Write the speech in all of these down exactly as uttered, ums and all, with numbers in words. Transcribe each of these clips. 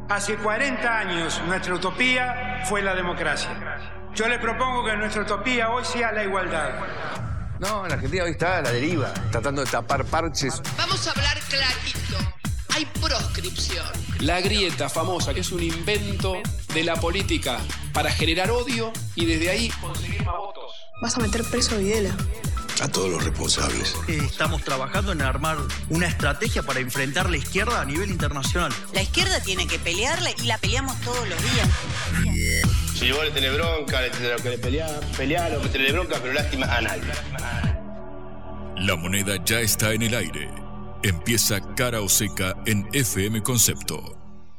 Hace cuarenta años nuestra utopía fue la democracia. Yo le propongo que nuestra utopía hoy sea la igualdad. No, la Argentina hoy está a la deriva, tratando de tapar parches. Vamos a hablar clarito. Hay proscripción. La grieta famosa, que es un invento de la política para generar odio y desde ahí conseguir más votos. Vas a meter preso a Videla. A todos los responsables. Estamos trabajando en armar una estrategia para enfrentar la izquierda a nivel internacional. La izquierda tiene que pelearla y la peleamos todos los días. Si vos le tenés bronca, le tenés que pelear, pelear o que tenés bronca, pero lástima a nadie. La moneda ya está en el aire. Empieza Cara o Seca en F M Concepto.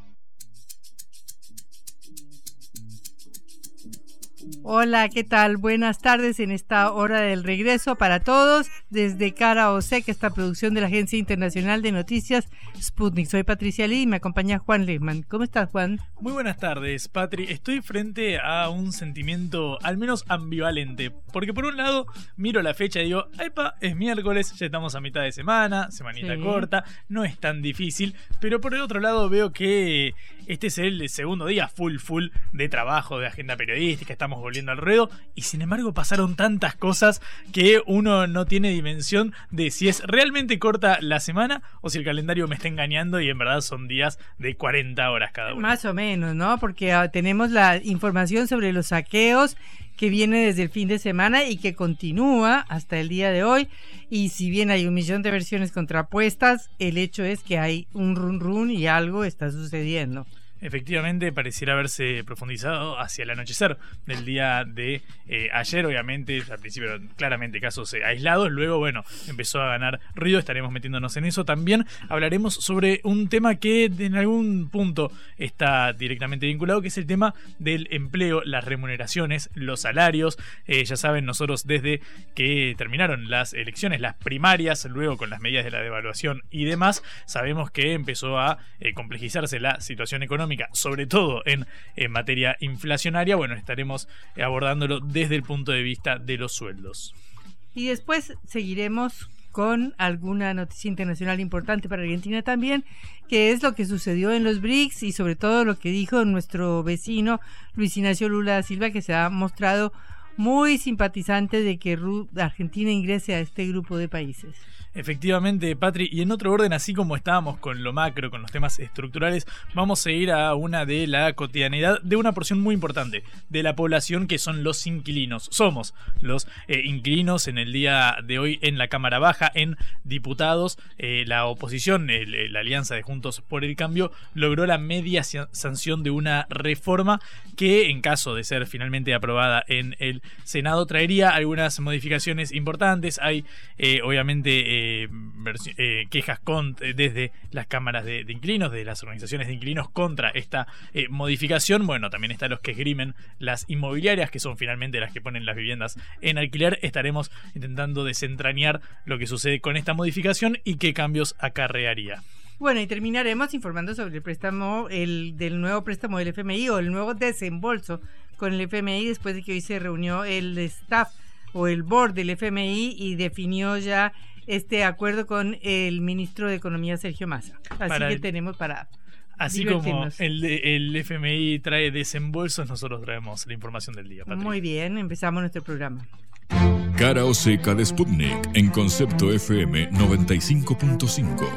Hola, ¿qué tal? Buenas tardes en esta hora del regreso para todos desde Cara o Seca, esta producción de la Agencia Internacional de Noticias Sputnik. Soy Patricia Lee y me acompaña Juan Lehmann. ¿Cómo estás, Juan? Muy buenas tardes, Patri. Estoy frente a un sentimiento al menos ambivalente, porque por un lado miro la fecha y digo, ¡epa! Es miércoles, ya estamos a mitad de semana, semanita sí. corta, no es tan difícil, pero por el otro lado veo que este es el segundo día full full de trabajo, de agenda periodística, estamos volviendo al ruedo y sin embargo pasaron tantas cosas que uno no tiene dimensión de si es realmente corta la semana o si el calendario me está engañando y en verdad son días de cuarenta horas cada uno. Más o menos, ¿no? Porque uh, tenemos la información sobre los saqueos que viene desde el fin de semana y que continúa hasta el día de hoy, y si bien hay un millón de versiones contrapuestas, el hecho es que hay un run run y algo está sucediendo. Efectivamente, pareciera haberse profundizado hacia el anochecer del día de eh, ayer, obviamente, al principio claramente casos eh, aislados, luego, bueno, empezó a ganar ruido, estaremos metiéndonos en eso. También hablaremos sobre un tema que en algún punto está directamente vinculado, que es el tema del empleo, las remuneraciones, los salarios. Eh, ya saben, nosotros desde que terminaron las elecciones, las primarias, luego con las medidas de la devaluación y demás, sabemos que empezó a eh, complejizarse la situación económica, sobre todo en, en materia inflacionaria. Bueno, estaremos abordándolo desde el punto de vista de los sueldos. Y después seguiremos con alguna noticia internacional importante para Argentina también, que es lo que sucedió en los B R I C S y sobre todo lo que dijo nuestro vecino Luis Ignacio Lula da Silva, que se ha mostrado muy simpatizante de que Argentina ingrese a este grupo de países. Efectivamente, Patri, y en otro orden, así como estábamos con lo macro, con los temas estructurales, vamos a ir a una de la cotidianidad de una porción muy importante de la población, que son los inquilinos. Somos los eh, inquilinos en el día de hoy en la Cámara Baja, en diputados. Eh, la oposición, el, la Alianza de Juntos por el Cambio, logró la media sanción de una reforma que, en caso de ser finalmente aprobada en el Senado, traería algunas modificaciones importantes. Hay, eh, obviamente, eh, Eh, eh, quejas con, eh, desde las cámaras de, de inquilinos, de las organizaciones de inquilinos contra esta eh, modificación. Bueno, también están los que esgrimen las inmobiliarias, que son finalmente las que ponen las viviendas en alquiler. Estaremos intentando desentrañar lo que sucede con esta modificación y qué cambios acarrearía. Bueno, y terminaremos informando sobre el préstamo, el del nuevo préstamo del F M I o el nuevo desembolso con el F M I, después de que hoy se reunió el staff o el board del F M I y definió ya este acuerdo con el ministro de Economía, Sergio Massa. Así para, que tenemos para Así como el, el F M I trae desembolsos, nosotros traemos la información del día, Patrick. Muy bien, empezamos nuestro programa. Cara o Seca de Sputnik en Concepto F M noventa y cinco punto cinco.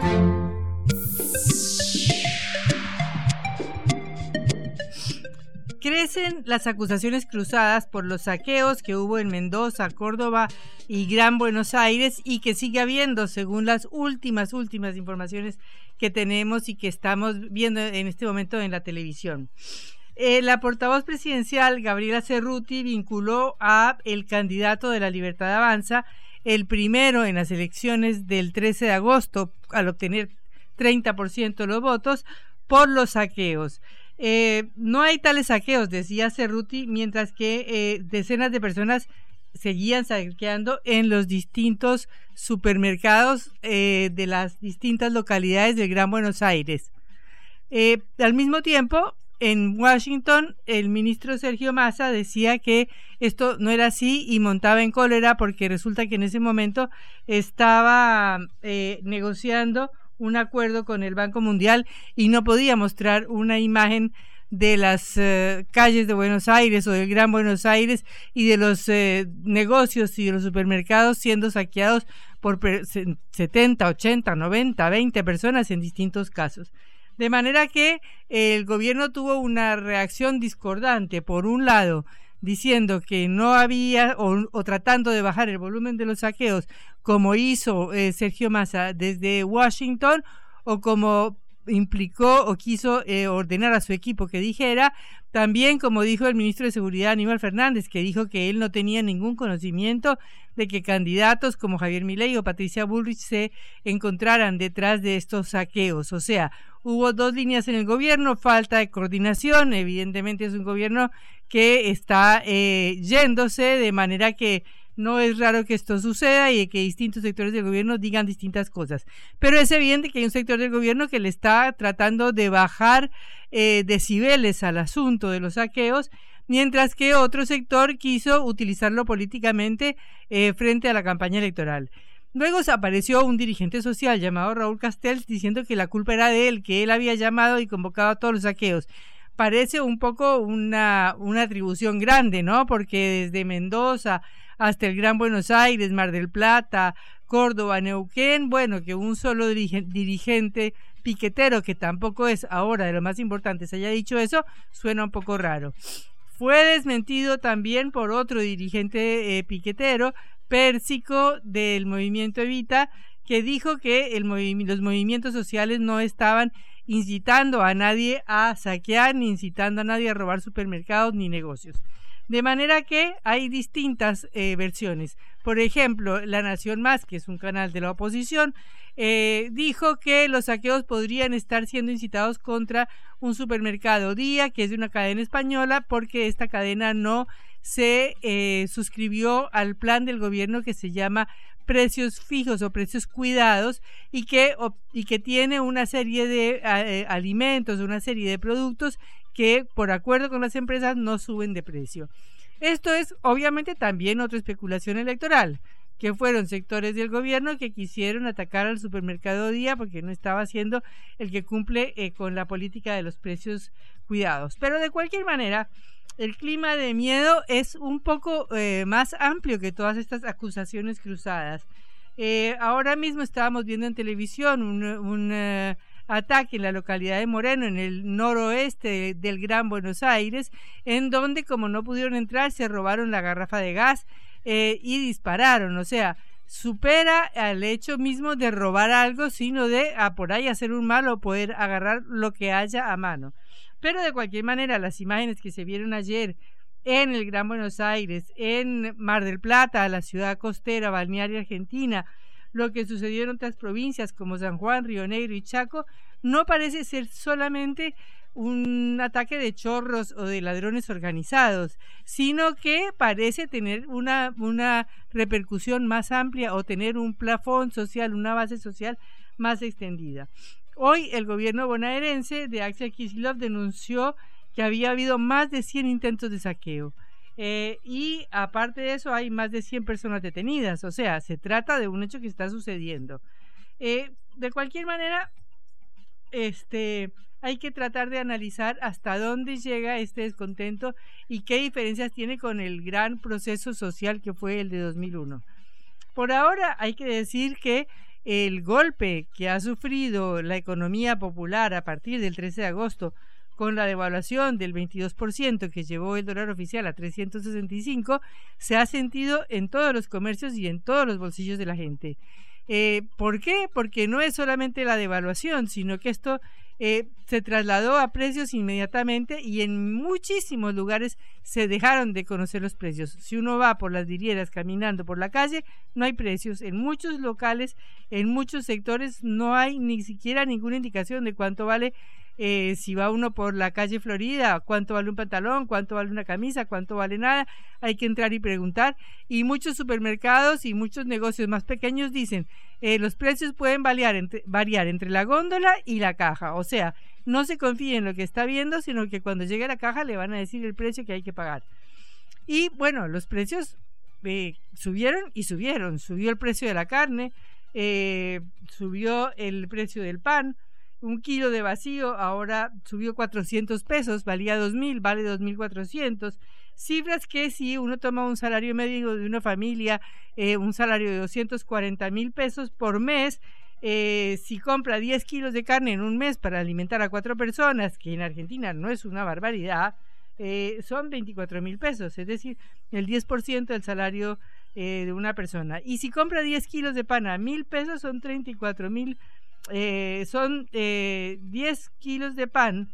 Crecen las acusaciones cruzadas por los saqueos que hubo en Mendoza, Córdoba y Gran Buenos Aires, y que sigue habiendo, según las últimas, últimas informaciones que tenemos y que estamos viendo en este momento en la televisión. Eh, la portavoz presidencial, Gabriela Cerruti, vinculó a el candidato de la Libertad Avanza, el primero en las elecciones del trece de agosto, al obtener treinta por ciento de los votos, por los saqueos. Eh, no hay tales saqueos, decía Cerruti, mientras que eh, decenas de personas seguían saqueando en los distintos supermercados eh, de las distintas localidades del Gran Buenos Aires. Eh, al mismo tiempo, en Washington, el ministro Sergio Massa decía que esto no era así y montaba en cólera porque resulta que en ese momento estaba eh, negociando un acuerdo con el Banco Mundial y no podía mostrar una imagen de las uh, calles de Buenos Aires o del Gran Buenos Aires y de los eh, negocios y de los supermercados siendo saqueados por setenta, ochenta, noventa, veinte personas en distintos casos. De manera que el gobierno tuvo una reacción discordante, por un lado diciendo que no había o, o tratando de bajar el volumen de los saqueos como hizo eh, Sergio Massa desde Washington, o como implicó o quiso eh, ordenar a su equipo que dijera, también como dijo el ministro de Seguridad Aníbal Fernández, que dijo que él no tenía ningún conocimiento de que candidatos como Javier Milei o Patricia Bullrich se encontraran detrás de estos saqueos. O sea, hubo dos líneas en el gobierno, falta de coordinación, evidentemente es un gobierno que está eh, yéndose, de manera que no es raro que esto suceda y que distintos sectores del gobierno digan distintas cosas. Pero es evidente que hay un sector del gobierno que le está tratando de bajar eh, decibeles al asunto de los saqueos, mientras que otro sector quiso utilizarlo políticamente eh, frente a la campaña electoral. Luego apareció un dirigente social llamado Raúl Castells diciendo que la culpa era de él, que él había llamado y convocado a todos los saqueos. Parece un poco una, una atribución grande, ¿no? Porque desde Mendoza hasta el Gran Buenos Aires, Mar del Plata, Córdoba, Neuquén, bueno, que un solo dirigente piquetero, que tampoco es ahora de lo más importante, se haya dicho eso, suena un poco raro. Fue desmentido también por otro dirigente eh, piquetero, Pérsico, del movimiento Evita, que dijo que el movi- los movimientos sociales no estaban incitando a nadie a saquear, ni incitando a nadie a robar supermercados ni negocios. De manera que hay distintas eh, versiones. Por ejemplo, La Nación Más, que es un canal de la oposición, eh, dijo que los saqueos podrían estar siendo incitados contra un supermercado Día, que es de una cadena española, porque esta cadena no se eh, suscribió al plan del gobierno que se llama precios fijos o precios cuidados, y que, o, y que tiene una serie de eh, alimentos, una serie de productos que por acuerdo con las empresas no suben de precio. Esto es obviamente también otra especulación electoral, que fueron sectores del gobierno que quisieron atacar al supermercado Día porque no estaba siendo el que cumple eh, con la política de los precios cuidados. Pero de cualquier manera, el clima de miedo es un poco eh, más amplio que todas estas acusaciones cruzadas. Eh, ahora mismo estábamos viendo en televisión un, un uh, ataque en la localidad de Moreno, en el noroeste de, del Gran Buenos Aires, en donde, como no pudieron entrar, se robaron la garrafa de gas eh, y dispararon. O sea, supera al hecho mismo de robar algo, sino de a por ahí hacer un mal o poder agarrar lo que haya a mano. Pero de cualquier manera, las imágenes que se vieron ayer en el Gran Buenos Aires, en Mar del Plata, la ciudad costera, balnearia argentina, lo que sucedió en otras provincias como San Juan, Río Negro y Chaco, no parece ser solamente un ataque de chorros o de ladrones organizados, sino que parece tener una, una repercusión más amplia o tener un plafón social, una base social más extendida. Hoy el gobierno bonaerense de Axel Kicillof denunció que había habido más de cien intentos de saqueo. Eh, y aparte de eso hay más de cien personas detenidas, o sea, se trata de un hecho que está sucediendo. Eh, de cualquier manera, este, hay que tratar de analizar hasta dónde llega este descontento y qué diferencias tiene con el gran proceso social que fue el de dos mil uno. Por ahora hay que decir que el golpe que ha sufrido la economía popular a partir del trece de agosto, con la devaluación del veintidós por ciento que llevó el dólar oficial a trescientos sesenta y cinco, se ha sentido en todos los comercios y en todos los bolsillos de la gente. Eh, ¿Por qué? Porque no es solamente la devaluación, sino que esto eh, se trasladó a precios inmediatamente y en muchísimos lugares se dejaron de conocer los precios. Si uno va por las vidrieras caminando por la calle, no hay precios. En muchos locales, en muchos sectores, no hay ni siquiera ninguna indicación de cuánto vale. Eh, si va uno por la calle Florida, cuánto vale un pantalón, cuánto vale una camisa, cuánto vale nada, hay que entrar y preguntar. Y muchos supermercados y muchos negocios más pequeños dicen, eh, los precios pueden variar entre, variar entre la góndola y la caja. O sea, no se confíe en lo que está viendo, sino que cuando llegue a la caja le van a decir el precio que hay que pagar. Y bueno, los precios eh, subieron y subieron. Subió el precio de la carne, eh, subió el precio del pan. Un kilo de vacío ahora subió cuatrocientos pesos, valía dos mil, vale dos mil cuatrocientos. Cifras que si uno toma un salario medio de una familia, eh, un salario de doscientos cuarenta mil pesos por mes, eh, si compra diez kilos de carne en un mes para alimentar a cuatro personas, que en Argentina no es una barbaridad, eh, son veinticuatro mil pesos, es decir, el diez por ciento del salario eh, de una persona. Y si compra diez kilos de pan a mil pesos, son treinta y cuatro mil, eh, son eh, diez kilos de pan,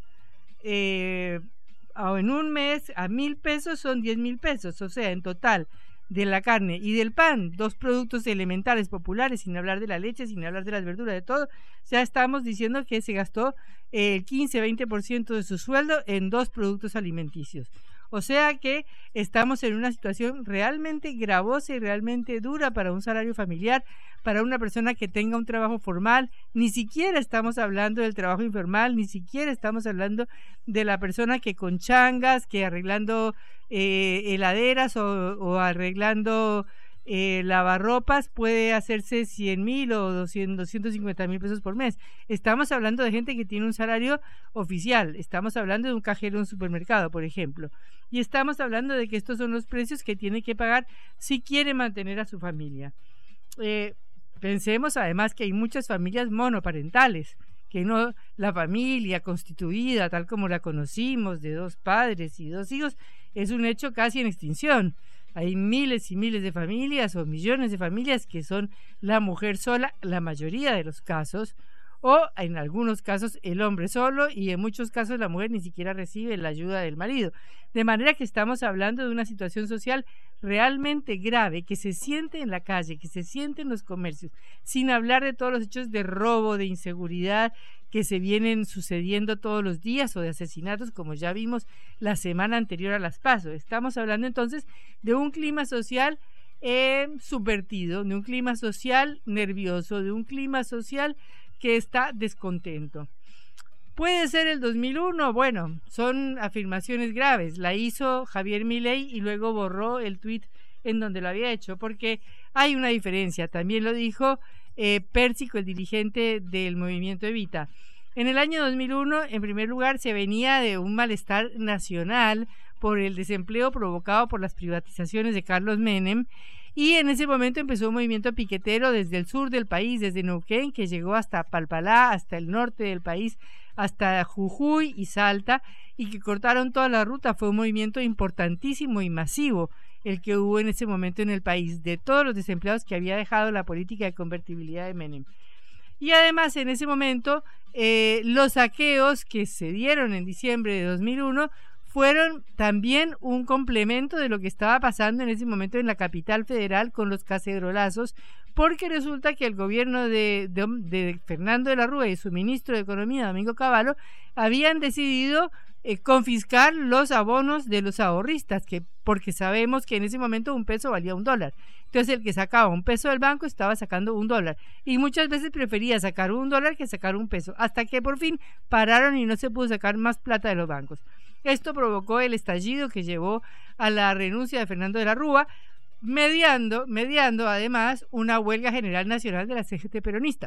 eh, en un mes a mil pesos son diez mil pesos, o sea, en total de la carne y del pan, dos productos elementales populares, sin hablar de la leche, sin hablar de las verduras, de todo, ya estamos diciendo que se gastó el quince a veinte por ciento de su sueldo en dos productos alimenticios. O sea que estamos en una situación realmente gravosa y realmente dura para un salario familiar, para una persona que tenga un trabajo formal. Ni siquiera estamos hablando del trabajo informal, ni siquiera estamos hablando de la persona que con changas, que arreglando eh, heladeras o, o arreglando eh, lavarropas puede hacerse cien mil o doscientos, doscientos cincuenta mil pesos por mes. Estamos hablando de gente que tiene un salario oficial, estamos hablando de un cajero en un supermercado, por ejemplo, y estamos hablando de que estos son los precios que tiene que pagar si quiere mantener a su familia. Eh, pensemos además que hay muchas familias monoparentales, que no, la familia constituida tal como la conocimos, de dos padres y dos hijos, es un hecho casi en extinción. Hay miles y miles de familias o millones de familias que son la mujer sola, la mayoría de los casos, o en algunos casos el hombre solo, y en muchos casos la mujer ni siquiera recibe la ayuda del marido. De manera que estamos hablando de una situación social realmente grave que se siente en la calle, que se siente en los comercios, sin hablar de todos los hechos de robo, de inseguridad que se vienen sucediendo todos los días, o de asesinatos como ya vimos la semana anterior a las PASO. Estamos hablando entonces de un clima social eh, subvertido, de un clima social nervioso, de un clima social que está descontento. ¿Puede ser el dos mil uno? Bueno, son afirmaciones graves. La hizo Javier Milei y luego borró el tuit en donde lo había hecho, porque hay una diferencia. También lo dijo eh, Pérsico, el dirigente del movimiento Evita. En el año dos mil uno, en primer lugar, se venía de un malestar nacional por el desempleo provocado por las privatizaciones de Carlos Menem, y en ese momento empezó un movimiento piquetero desde el sur del país, desde Neuquén, que llegó hasta Palpalá, hasta el norte del país, hasta Jujuy y Salta, y que cortaron toda la ruta. Fue un movimiento importantísimo y masivo el que hubo en ese momento en el país, de todos los desempleados que había dejado la política de convertibilidad de Menem. Y además en ese momento eh, los saqueos que se dieron en diciembre de dos mil uno fueron también un complemento de lo que estaba pasando en ese momento en la capital federal con los cacerolazos, porque resulta que el gobierno de, de, de Fernando de la Rúa y su ministro de Economía, Domingo Cavallo, habían decidido eh, confiscar los abonos de los ahorristas, que porque sabemos que en ese momento un peso valía un dólar. Entonces el que sacaba un peso del banco estaba sacando un dólar, y muchas veces prefería sacar un dólar que sacar un peso, hasta que por fin pararon y no se pudo sacar más plata de los bancos. Esto provocó el estallido que llevó a la renuncia de Fernando de la Rúa, mediando, mediando además una huelga general nacional de la C G T peronista,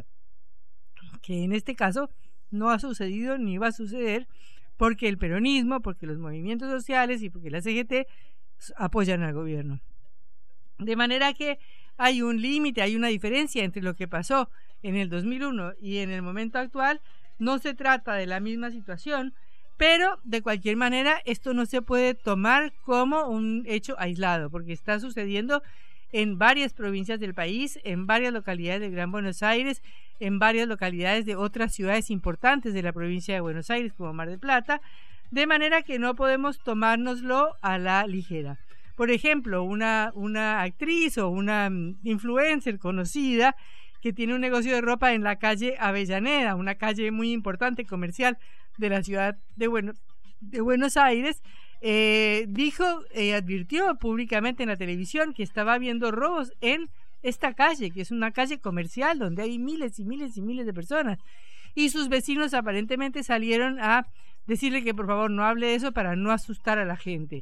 que en este caso no ha sucedido ni va a suceder, porque el peronismo, porque los movimientos sociales y porque la C G T apoyan al gobierno. De manera que hay un límite, hay una diferencia entre lo que pasó en el dos mil uno y en el momento actual. No se trata de la misma situación, pero de cualquier manera esto no se puede tomar como un hecho aislado, porque está sucediendo en varias provincias del país, en varias localidades del Gran Buenos Aires, en varias localidades de otras ciudades importantes de la provincia de Buenos Aires, como Mar del Plata, de manera que no podemos tomárnoslo a la ligera. Por ejemplo, una, una actriz o una influencer conocida que tiene un negocio de ropa en la calle Avellaneda, una calle muy importante comercial de la ciudad de, bueno, de Buenos Aires, eh, dijo, eh, advirtió públicamente en la televisión que estaba habiendo robos en esta calle, que es una calle comercial donde hay miles y miles y miles de personas, y sus vecinos aparentemente salieron a decirle que por favor no hable de eso para no asustar a la gente.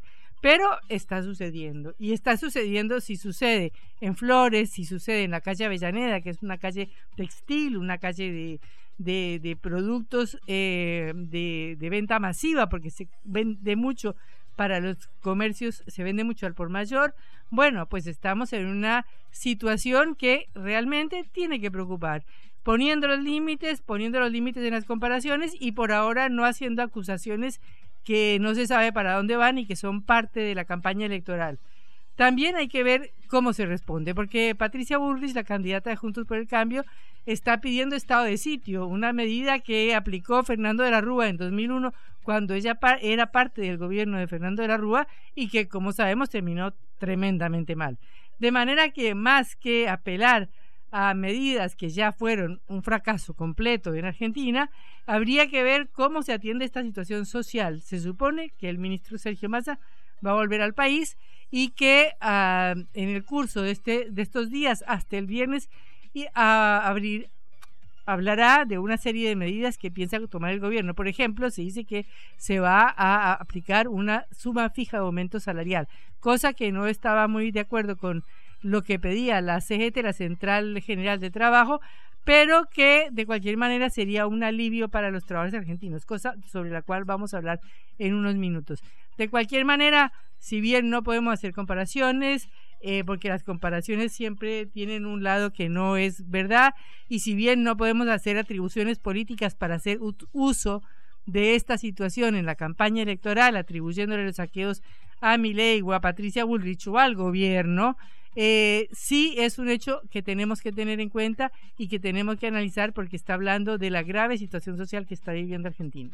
Pero está sucediendo, y está sucediendo si sucede en Flores, si sucede en la calle Avellaneda, que es una calle textil, una calle de, de, de productos eh, de, de venta masiva, porque se vende mucho para los comercios, se vende mucho al por mayor. Bueno, pues estamos en una situación que realmente tiene que preocupar, poniendo los límites, poniendo los límites en las comparaciones y por ahora no haciendo acusaciones que no se sabe para dónde van y que son parte de la campaña electoral. También hay que ver cómo se responde, porque Patricia Bullrich, la candidata de Juntos por el Cambio, está pidiendo estado de sitio, una medida que aplicó Fernando de la Rúa en dos mil uno, cuando ella pa- era parte del gobierno de Fernando de la Rúa y que, como sabemos, terminó tremendamente mal. De manera que más que apelar a medidas que ya fueron un fracaso completo en Argentina, habría que ver cómo se atiende esta situación social. Se supone que el ministro Sergio Massa va a volver al país y que uh, en el curso de, este, de estos días hasta el viernes y, uh, abrir, hablará de una serie de medidas que piensa tomar el gobierno. Por ejemplo, se dice que se va a, a aplicar una suma fija de aumento salarial, cosa que no estaba muy de acuerdo con lo que pedía la C G T, la Central General de Trabajo, pero que de cualquier manera sería un alivio para los trabajadores argentinos, cosa sobre la cual vamos a hablar en unos minutos. De cualquier manera, si bien no podemos hacer comparaciones, eh, porque las comparaciones siempre tienen un lado que no es verdad, y si bien no podemos hacer atribuciones políticas para hacer uso de esta situación en la campaña electoral, atribuyéndole los saqueos a Milei o a Patricia Bullrich o al gobierno, Eh, sí es un hecho que tenemos que tener en cuenta y que tenemos que analizar porque está hablando de la grave situación social que está viviendo Argentina.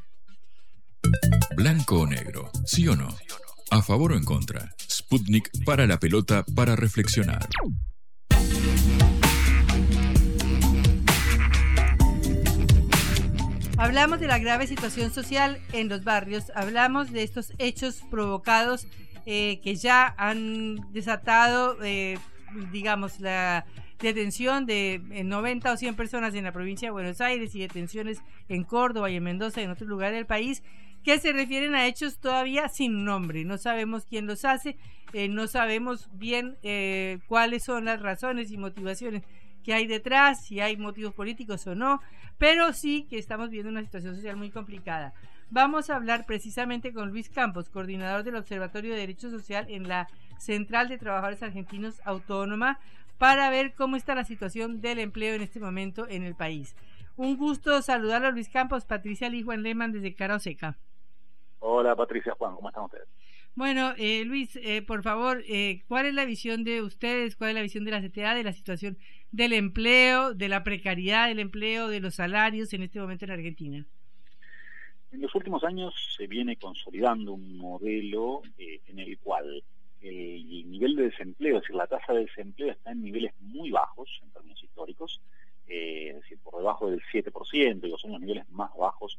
Blanco o negro, ¿sí o no? ¿A favor o en contra? Sputnik para la pelota para reflexionar. Hablamos de la grave situación social en los barrios, hablamos de estos hechos provocados Eh, que ya han desatado, eh, digamos, la detención de noventa o cien personas en la provincia de Buenos Aires y detenciones en Córdoba y en Mendoza y en otros lugares del país, que se refieren a hechos todavía sin nombre. No sabemos quién los hace, eh, no sabemos bien eh, cuáles son las razones y motivaciones que hay detrás, si hay motivos políticos o no, pero sí que estamos viendo una situación social muy complicada. Vamos a hablar precisamente con Luis Campos, coordinador del Observatorio de Derecho Social en la Central de Trabajadores Argentinos Autónoma, para ver cómo está la situación del empleo en este momento en el país. Un gusto saludarlo a Luis Campos. Patricia Lee, Juan Lehmann desde Cara Oseca. Hola Patricia, Juan, ¿cómo están ustedes? Bueno, eh, Luis, eh, por favor, eh, ¿cuál es la visión de ustedes, cuál es la visión de la C T A de la situación del empleo, de la precariedad del empleo, de los salarios en este momento en Argentina? En los últimos años se viene consolidando un modelo eh, en el cual el nivel de desempleo, es decir, la tasa de desempleo está en niveles muy bajos en términos históricos, eh, es decir, por debajo del siete por ciento, digo, son los niveles más bajos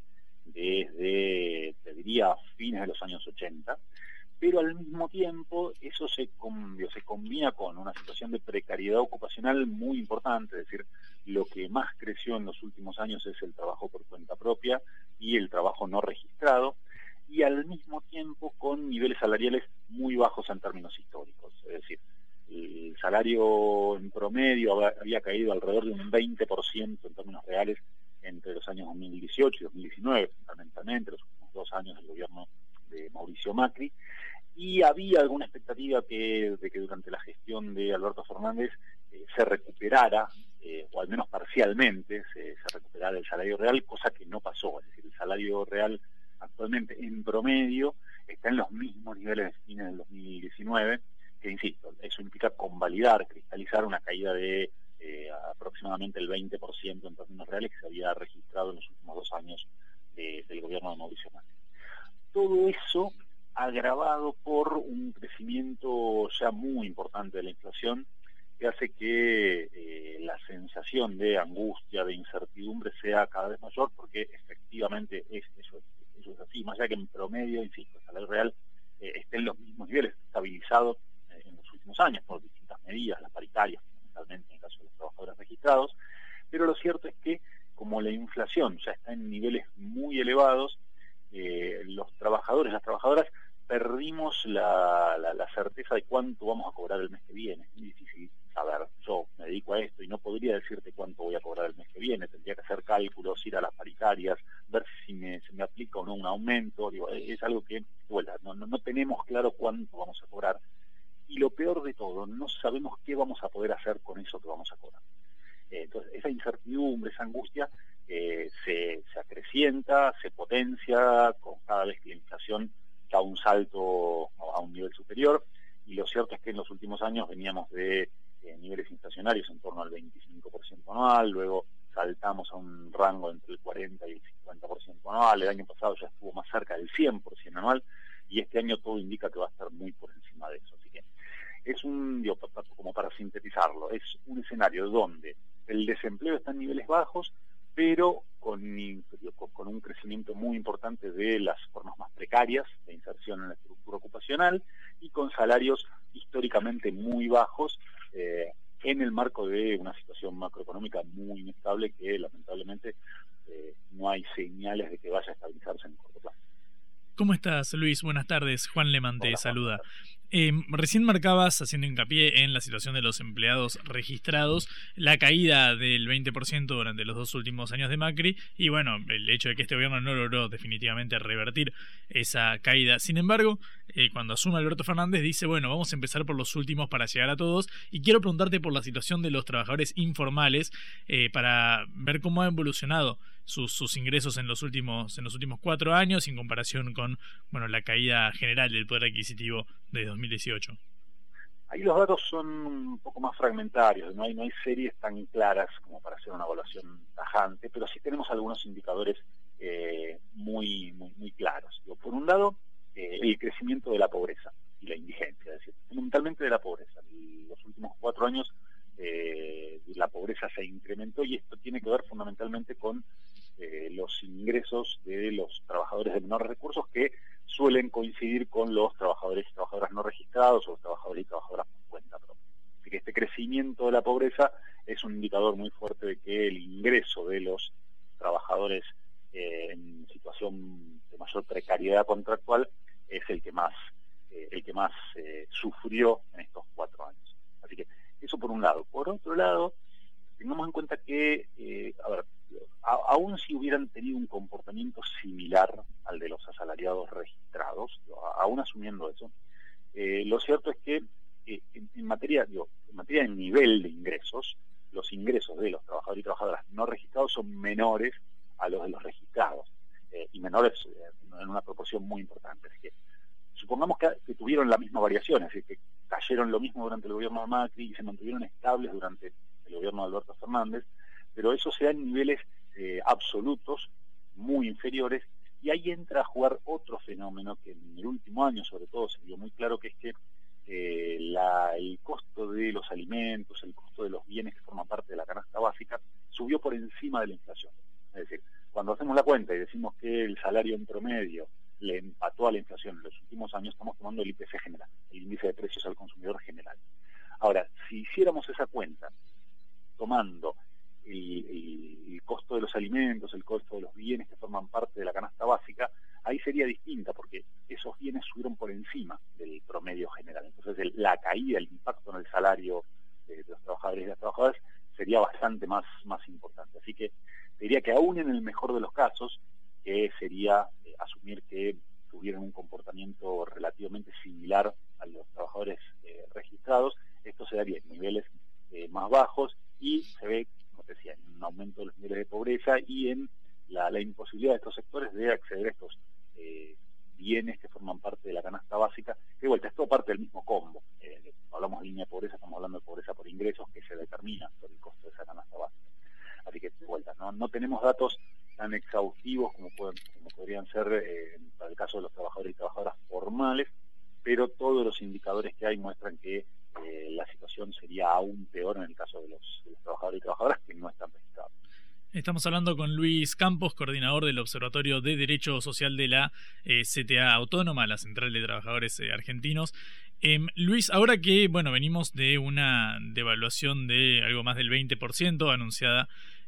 desde, te diría, fines de los años ochenta, pero al mismo tiempo eso se, se combina con una situación de precariedad ocupacional muy importante, es decir, lo que más creció en los últimos años es el trabajo por cuenta propia y el trabajo no registrado, y al mismo tiempo con niveles salariales muy bajos en términos históricos, es decir, el salario en promedio había caído alrededor de un veinte por ciento en términos reales entre los años dos mil dieciocho y dos mil diecinueve, fundamentalmente los últimos dos años del gobierno de Mauricio Macri, y había alguna expectativa que, de que durante la gestión de Alberto Fernández eh, se recuperara, eh, o al menos parcialmente, se, se recuperara el salario real, cosa que no pasó. Es decir, el salario real actualmente en promedio está en los mismos niveles de fines del dos mil diecinueve, que insisto, eso implica convalidar, cristalizar una caída de eh, aproximadamente el veinte por ciento en términos reales que se había registrado en los últimos dos años de, del gobierno de Mauricio Macri. Todo eso agravado por un crecimiento ya muy importante de la inflación, que hace que eh, la sensación de angustia, de incertidumbre sea cada vez mayor, porque efectivamente es, eso, es, eso es así, más allá que en promedio, insisto, el salario real eh, esté en los mismos niveles, estabilizado eh, en los últimos años por distintas medidas, las paritarias, fundamentalmente en el caso de los trabajadores registrados, pero lo cierto es que como la inflación ya está en niveles muy elevados, Eh, los trabajadores, las trabajadoras, perdimos la, certeza de cuánto vamos a cobrar el mes que viene. Es muy difícil saber. Yo me dedico a esto y no podría decirte cuánto voy a cobrar el mes que viene. Tendría que hacer cálculos, ir a las paritarias, ver si me, si me aplica o no un aumento. Digo, es algo que, bueno, no, no, no tenemos claro cuánto vamos a cobrar. Y lo peor de todo, no sabemos qué vamos a poder hacer con eso que vamos a cobrar. Eh, entonces, esa incertidumbre, esa angustia, eh, se, se acrecienta, se potencia con cada vez que la inflación da un salto a un nivel superior. Y lo cierto es que en los últimos años veníamos de eh, niveles inflacionarios en torno al veinticinco por ciento anual, luego saltamos a un rango entre el cuarenta y el cincuenta por ciento anual, el año pasado ya estuvo más cerca del cien por ciento anual, y este año todo indica que va a estar muy por encima de eso. Así que es un, digo, como para sintetizarlo, es un escenario donde el desempleo está en niveles bajos, pero con, con un crecimiento muy importante de las formas más precarias de inserción en la estructura ocupacional y con salarios históricamente muy bajos eh, en el marco de una situación macroeconómica muy inestable que lamentablemente eh, no hay señales de que vaya a estabilizarse en corto plazo. ¿Cómo estás, Luis? Buenas tardes. Juan Lehmann te saluda. Eh, recién marcabas, haciendo hincapié en la situación de los empleados registrados, la caída del veinte por ciento durante los dos últimos años de Macri y, bueno, el hecho de que este gobierno no logró definitivamente revertir esa caída. Sin embargo, eh, cuando asume Alberto Fernández dice, bueno, vamos a empezar por los últimos para llegar a todos, y quiero preguntarte por la situación de los trabajadores informales eh, para ver cómo ha evolucionado sus, sus ingresos en los últimos en los últimos cuatro años en comparación con, bueno, la caída general del poder adquisitivo de dos mil dieciocho. Ahí los datos son un poco más fragmentarios, no hay, no hay series tan claras como para hacer una evaluación tajante, pero sí tenemos algunos indicadores eh, muy, muy, muy claros. Digo, por un lado, eh, el crecimiento de la pobreza y la indigencia, es decir, fundamentalmente de la pobreza. En los últimos cuatro años eh, la pobreza se incrementó y esto tiene que ver fundamentalmente con eh, los ingresos de los trabajadores de menores recursos que suelen coincidir con los trabajadores y trabajadoras no registrados o los trabajadores y trabajadoras por cuenta propia. Así que este crecimiento de la pobreza es un indicador muy fuerte de que el ingreso de los trabajadores eh, en situación de mayor precariedad contractual es el que más eh, el que más eh, sufrió en estos cuatro años. Así que eso por un lado. Por otro lado, tengamos en cuenta que, eh, a ver, a, aún si hubieran tenido un comportamiento similar al de los asalariados registrados, a, aún asumiendo eso, eh, lo cierto es que eh, en, en materia, digo, en materia de nivel de ingresos, los ingresos de los trabajadores y trabajadoras no registrados son menores a los de los registrados, eh, y menores eh, en una proporción muy importante. Así que supongamos que, que tuvieron la misma variación, es decir, que cayeron lo mismo durante el gobierno de Macri y se mantuvieron estables durante el gobierno de Alberto Fernández, pero eso se da en niveles eh, absolutos muy inferiores, y ahí entra a jugar otro fenómeno que en el último año sobre todo se vio muy claro, que es que eh, la, el costo de los alimentos, el costo de los bienes que forman parte de la canasta básica subió por encima de la inflación. Es decir, cuando hacemos la cuenta y decimos que el salario en promedio le empató a la inflación en los últimos años, estamos tomando el I P C general, el índice de precios al consumidor general. Ahora, si hiciéramos esa cuenta tomando el, el, el costo de los alimentos, el costo de los bienes que forman parte de la canasta básica, ahí sería distinta, porque esos bienes subieron por encima del promedio general. Entonces el, la caída, el impacto en el salario de, de los trabajadores y las trabajadoras sería bastante más, más importante. Así que diría que aún en el mejor de los casos, que sería eh, asumir que tuvieron un comportamiento relativamente similar a los trabajadores eh, registrados, esto se daría en niveles eh, más bajos, y se ve, como te decía, en un aumento de los niveles de pobreza y en la, la imposibilidad de estos sectores de acceder a estos eh, bienes que forman parte de la canasta básica, que de vuelta es todo parte del mismo combo. Eh, hablamos de línea de pobreza, estamos hablando de pobreza por ingresos, que se determina por el costo de esa canasta básica. Así que de vuelta, no, no tenemos datos tan exhaustivos como, pueden, como podrían ser eh, para el caso de los trabajadores y trabajadoras formales, pero todos los indicadores que hay muestran que eh, la situación sería aún peor en el caso de los, de los trabajadores y trabajadoras que no están registrados. Estamos hablando con Luis Campos, coordinador del Observatorio de Derecho Social de la eh, C T A Autónoma, la Central de Trabajadores eh, Argentinos. Eh, Luis, ahora que bueno venimos de una devaluación de algo más del veinte por ciento anunciada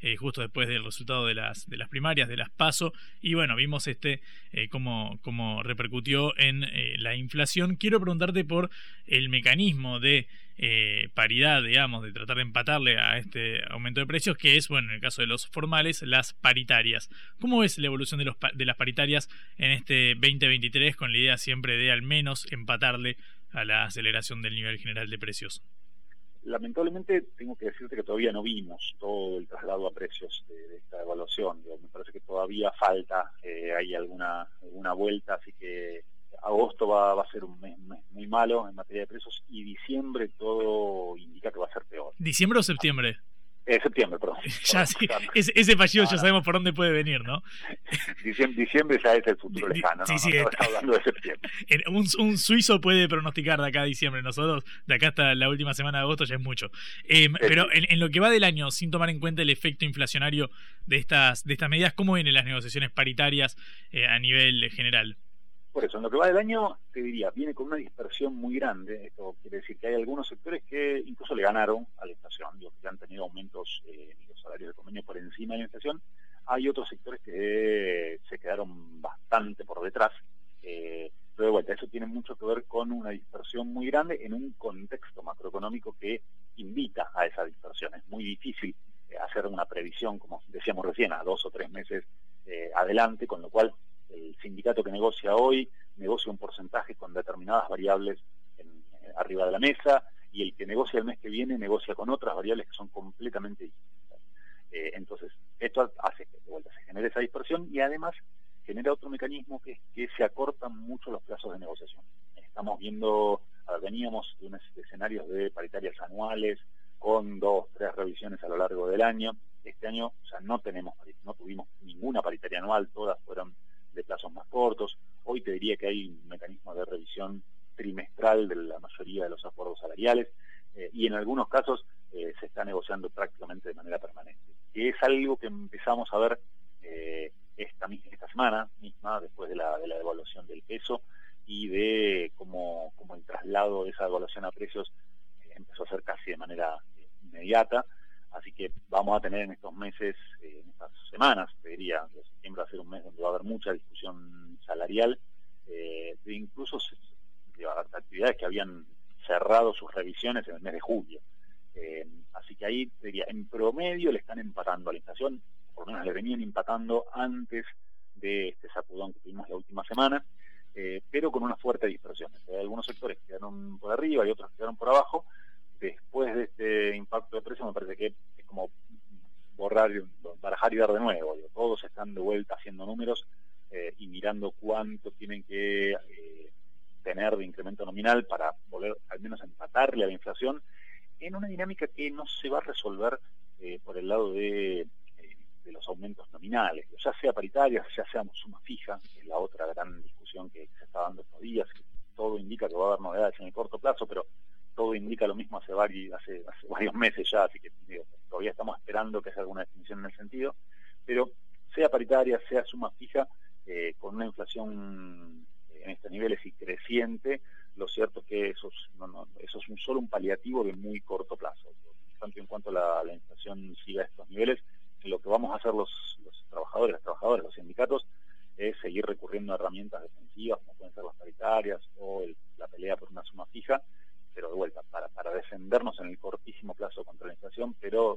eh, justo después del resultado de las, de las primarias, de las PASO, y bueno, vimos este eh, cómo, cómo repercutió en eh, la inflación. Quiero preguntarte por el mecanismo de eh, paridad, digamos, de tratar de empatarle a este aumento de precios, que es, bueno, en el caso de los formales, las paritarias. ¿Cómo ves la evolución de, los, de las paritarias en este veinte veintitrés con la idea siempre de al menos empatarle a la aceleración del nivel general de precios? Lamentablemente tengo que decirte que todavía no vimos todo el traslado a precios de, de esta evaluación. Digo, me parece que todavía falta, eh, hay alguna, alguna vuelta, así que agosto va, va a ser un mes, un mes muy malo en materia de precios, y diciembre todo indica que va a ser peor. ¿Diciembre o septiembre? Eh, septiembre, perdón. Ya, sí, ese, ese fallido ya sabemos por dónde puede venir, ¿no? Diciembre, diciembre ya es el futuro lejano, sí, ¿no? Sí, no, está, está hablando de septiembre. Un, un suizo puede pronosticar de acá a diciembre, nosotros de acá hasta la última semana de agosto ya es mucho. Eh, sí, pero en, en lo que va del año, sin tomar en cuenta el efecto inflacionario de estas, de estas medidas, ¿cómo vienen las negociaciones paritarias eh, a nivel general? Por eso, en lo que va del año, te diría, viene con una dispersión muy grande. Esto quiere decir que hay algunos sectores que incluso le ganaron a la inflación, digo, que han tenido aumentos eh, en los salarios de convenio por encima de la inflación. Hay otros sectores que eh, se quedaron bastante por detrás. Eh, pero de vuelta, eso tiene mucho que ver con una dispersión muy grande en un contexto macroeconómico que invita a esa dispersión. Es muy difícil eh, hacer una previsión, como decíamos recién, a dos o tres meses eh, adelante, con lo cual el sindicato que negocia hoy negocia un porcentaje con determinadas variables en, eh, arriba de la mesa, y el que negocia el mes que viene negocia con otras variables que son completamente distintas. Eh, entonces, esto hace que de vuelta se genere esa dispersión, y además genera otro mecanismo que es que se acortan mucho los plazos de negociación. Estamos viendo, a ver, veníamos de unos escenarios de paritarias anuales con dos, tres revisiones a lo largo del año. Este año, o sea, no tenemos, no tuvimos ninguna paritaria anual, todas fueron de plazos más cortos. Hoy te diría que hay un mecanismo de revisión trimestral de la mayoría de los acuerdos salariales, eh, y en algunos casos eh, se está negociando prácticamente de manera permanente, que es algo que empezamos a ver eh, esta, esta semana misma, después de la, de la devaluación del peso y de cómo, cómo el traslado de esa devaluación a precios eh, empezó a ser casi de manera eh, inmediata. Así que vamos a tener en estos meses, eh, en estas semanas, te diría, que septiembre va a ser un mes donde va a haber mucha discusión salarial, eh, de incluso de actividades que habían cerrado sus revisiones en el mes de julio. Eh, así que ahí, te diría, en promedio le están empatando a la inflación, por lo menos le venían empatando antes de este sacudón que tuvimos la última semana, eh, pero con una fuerte dispersión. Hay algunos sectores que quedaron por arriba y otros que quedaron por abajo. Después de este impacto de precio, me parece que es como borrar, barajar y dar de nuevo. Digo, todos están de vuelta haciendo números eh, y mirando cuánto tienen que eh, tener de incremento nominal para volver al menos a empatarle a la inflación, en una dinámica que no se va a resolver eh, por el lado de, eh, de los aumentos nominales, ya sea paritarias, ya sea suma fija, que es la otra gran discusión que se está dando estos días. Que todo indica que va a haber novedades en el corto plazo, pero todo indica lo mismo hace varios, hace, hace varios meses ya, así que digo, todavía estamos esperando que haya alguna definición en el sentido, pero sea paritaria, sea suma fija, eh, con una inflación en estos niveles y creciente, lo cierto es que eso es, no, no, eso es un, solo un paliativo de muy corto plazo. Tanto en cuanto la, la inflación siga a estos niveles, lo que vamos a hacer los, los trabajadores, las trabajadoras, los sindicatos, es seguir recurriendo a herramientas defensivas, como pueden ser las paritarias o el, la pelea por una suma fija, pero de vuelta, para, para defendernos en el cortísimo plazo contra la inflación, pero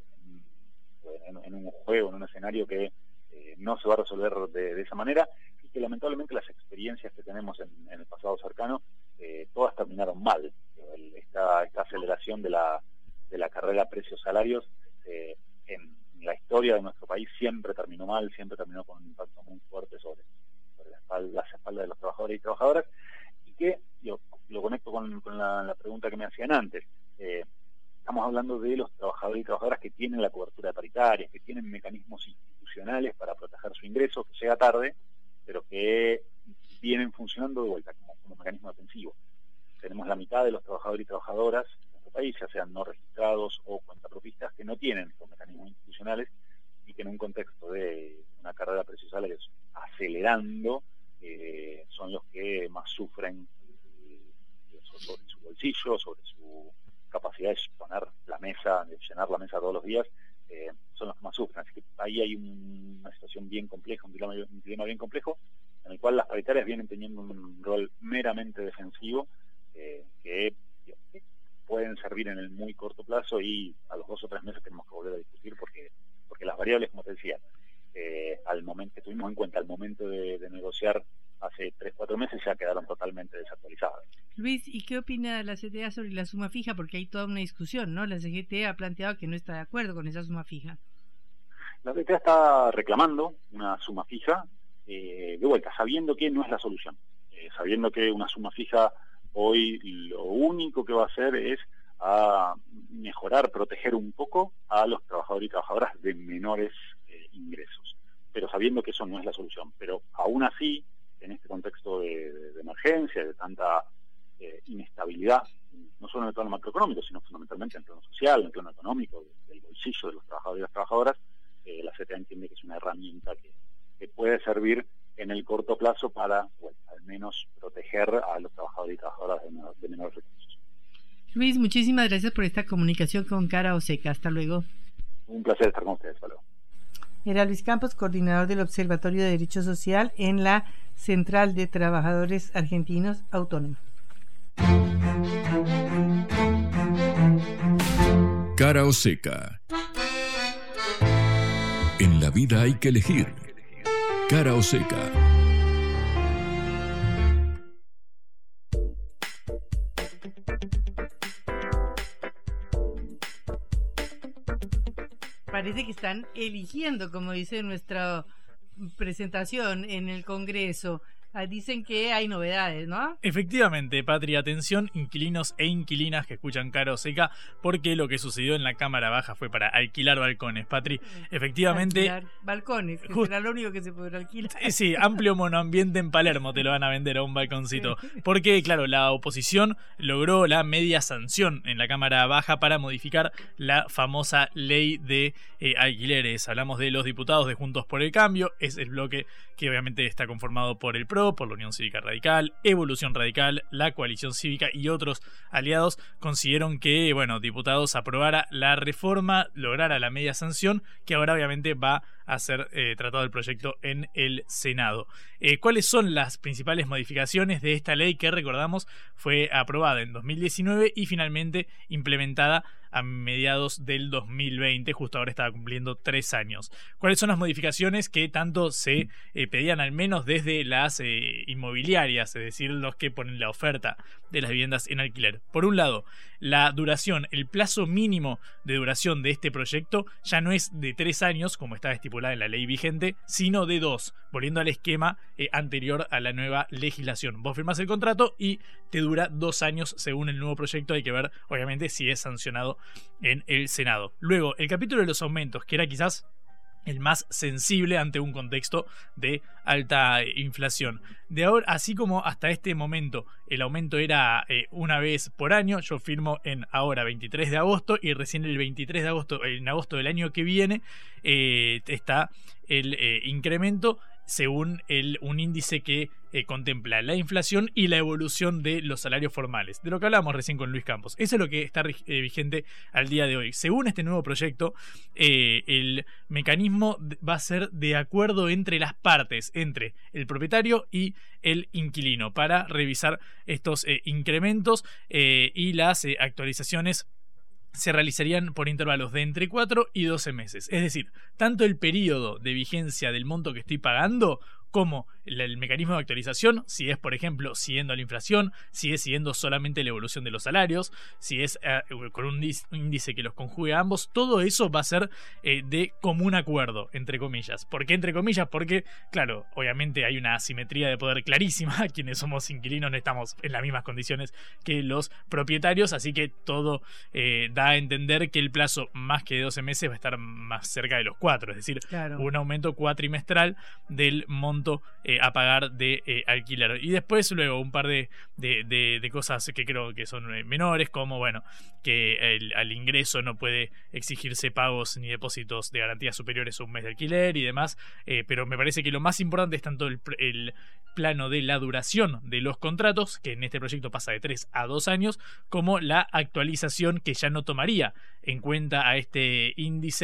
en, en un juego, en un escenario que eh, no se va a resolver de, de esa manera, y que lamentablemente las experiencias que tenemos en, en el pasado cercano, eh, todas terminaron mal. El, esta, esta aceleración de la, de la carrera precios-salarios eh, en, en la historia de nuestro país siempre terminó mal, siempre terminó con un impacto muy fuerte sobre, sobre la espalda, las espaldas de los trabajadores y trabajadoras, y que yo lo conecto con, con la, la pregunta que me hacían antes. Eh, estamos hablando de los trabajadores y trabajadoras que tienen la cobertura paritaria, que tienen mecanismos institucionales para proteger su ingreso, que llega tarde, pero que vienen funcionando de vuelta como, como mecanismo defensivo. Tenemos la mitad de los trabajadores y trabajadoras en nuestro país, ya sean no registrados o cuentapropistas, que no tienen estos mecanismos institucionales y que en un contexto de una carrera de precios salarios acelerando, eh, son los que más sufren sobre su bolsillo, sobre su capacidad de poner la mesa, de llenar la mesa todos los días, eh, son los que más sufren. Así que ahí hay un, una situación bien compleja, un dilema, un dilema bien complejo, en el cual las paritarias vienen teniendo un rol meramente defensivo, eh, que, que pueden servir en el muy corto plazo, y a los dos o tres meses tenemos que volver a discutir porque porque las variables, como te decía, eh, al momento que tuvimos en cuenta al momento de, de negociar hace tres, cuatro meses, ya quedaron totalmente desactualizadas. Luis, ¿y qué opina la C T A sobre la suma fija? Porque hay toda una discusión, ¿no? La C G T ha planteado que no está de acuerdo con esa suma fija. La C T A está reclamando una suma fija, eh, de vuelta, sabiendo que no es la solución, eh, sabiendo que una suma fija hoy lo único que va a hacer es a mejorar, proteger un poco a los trabajadores y trabajadoras de menores eh, ingresos, pero sabiendo que eso no es la solución. Pero aún así, en este contexto de, de, de emergencia, de tanta eh, inestabilidad, no solo en el plano macroeconómico, sino fundamentalmente en el plano social, en el plano económico, del bolsillo de los trabajadores y las trabajadoras, eh, la C T A entiende que es una herramienta que, que puede servir en el corto plazo para, bueno, al menos proteger a los trabajadores y trabajadoras de, menor, de menores recursos. Luis, muchísimas gracias por esta comunicación con Cara Oseca. Hasta luego. Un placer estar con ustedes. Hasta luego. Era Luis Campos, coordinador del Observatorio de Derecho Social en la Central de Trabajadores Argentinos Autónoma. Cara Oseca. En la vida hay que elegir. Cara Oseca. Parece que están eligiendo, como dice nuestra presentación en el Congreso. Dicen que hay novedades, ¿no? Efectivamente, Patri, atención, inquilinos e inquilinas que escuchan Cara Oseca, porque lo que sucedió en la Cámara Baja fue para alquilar balcones, Patri. Efectivamente... Alquilar balcones, que just... será lo único que se podrá alquilar. Sí, amplio monoambiente en Palermo te lo van a vender a un balconcito. Porque, claro, la oposición logró la media sanción en la Cámara Baja para modificar la famosa ley de eh, alquileres. Hablamos de los diputados de Juntos por el Cambio, es el bloque que obviamente está conformado por el P R O, por la Unión Cívica Radical, Evolución Radical, la Coalición Cívica y otros aliados. Consiguieron que, bueno, diputados aprobara la reforma, lograra la media sanción, que ahora obviamente va a ser eh, tratado el proyecto en el Senado. Eh, ¿Cuáles son las principales modificaciones de esta ley que, recordamos, fue aprobada en dos mil diecinueve y finalmente implementada a mediados del dos mil veinte? Justo ahora estaba cumpliendo tres años. ¿Cuáles son las modificaciones que tanto se eh, pedían, al menos desde las eh, inmobiliarias, es decir, los que ponen la oferta de las viviendas en alquiler? Por un lado, la duración, el plazo mínimo de duración de este proyecto ya no es de tres años, como estaba estipulada en la ley vigente, sino de dos, volviendo al esquema eh, anterior a la nueva legislación. Vos firmás el contrato y te dura dos años según el nuevo proyecto. Hay que ver, obviamente, si es sancionado en el Senado. Luego, el capítulo de los aumentos, que era quizás el más sensible ante un contexto de alta inflación. De ahora, así como hasta este momento el aumento era eh, una vez por año, yo firmo en ahora veintitrés de agosto y recién el veintitrés de agosto, en agosto del año que viene, eh, está el eh, incremento según el, un índice que eh, contempla la inflación y la evolución de los salarios formales, de lo que hablamos recién con Luis Campos. Eso es lo que está eh, vigente al día de hoy. Según este nuevo proyecto, eh, el mecanismo va a ser de acuerdo entre las partes, entre el propietario y el inquilino, para revisar estos eh, incrementos eh, y las eh, actualizaciones se realizarían por intervalos de entre cuatro y doce meses. Es decir, tanto el periodo de vigencia del monto que estoy pagando como el, el mecanismo de actualización, si es, por ejemplo, siguiendo la inflación, si es siguiendo solamente la evolución de los salarios, si es eh, con un índice que los conjugue a ambos, todo eso va a ser eh, de común acuerdo, entre comillas. ¿Por qué entre comillas? Porque, claro, obviamente hay una asimetría de poder clarísima. Quienes somos inquilinos no estamos en las mismas condiciones que los propietarios, así que todo eh, da a entender que el plazo más que de doce meses va a estar más cerca de los cuatro, es decir, claro, un aumento cuatrimestral del monto eh, a pagar de eh, alquiler. Y después luego un par de, de, de, de cosas que creo que son eh, menores, como bueno, que el, al ingreso no puede exigirse pagos ni depósitos de garantías superiores a un mes de alquiler y demás, eh, pero me parece que lo más importante es tanto el, el plano de la duración de los contratos, que en este proyecto pasa de tres a dos años, como la actualización, que ya no tomaría en cuenta a este índice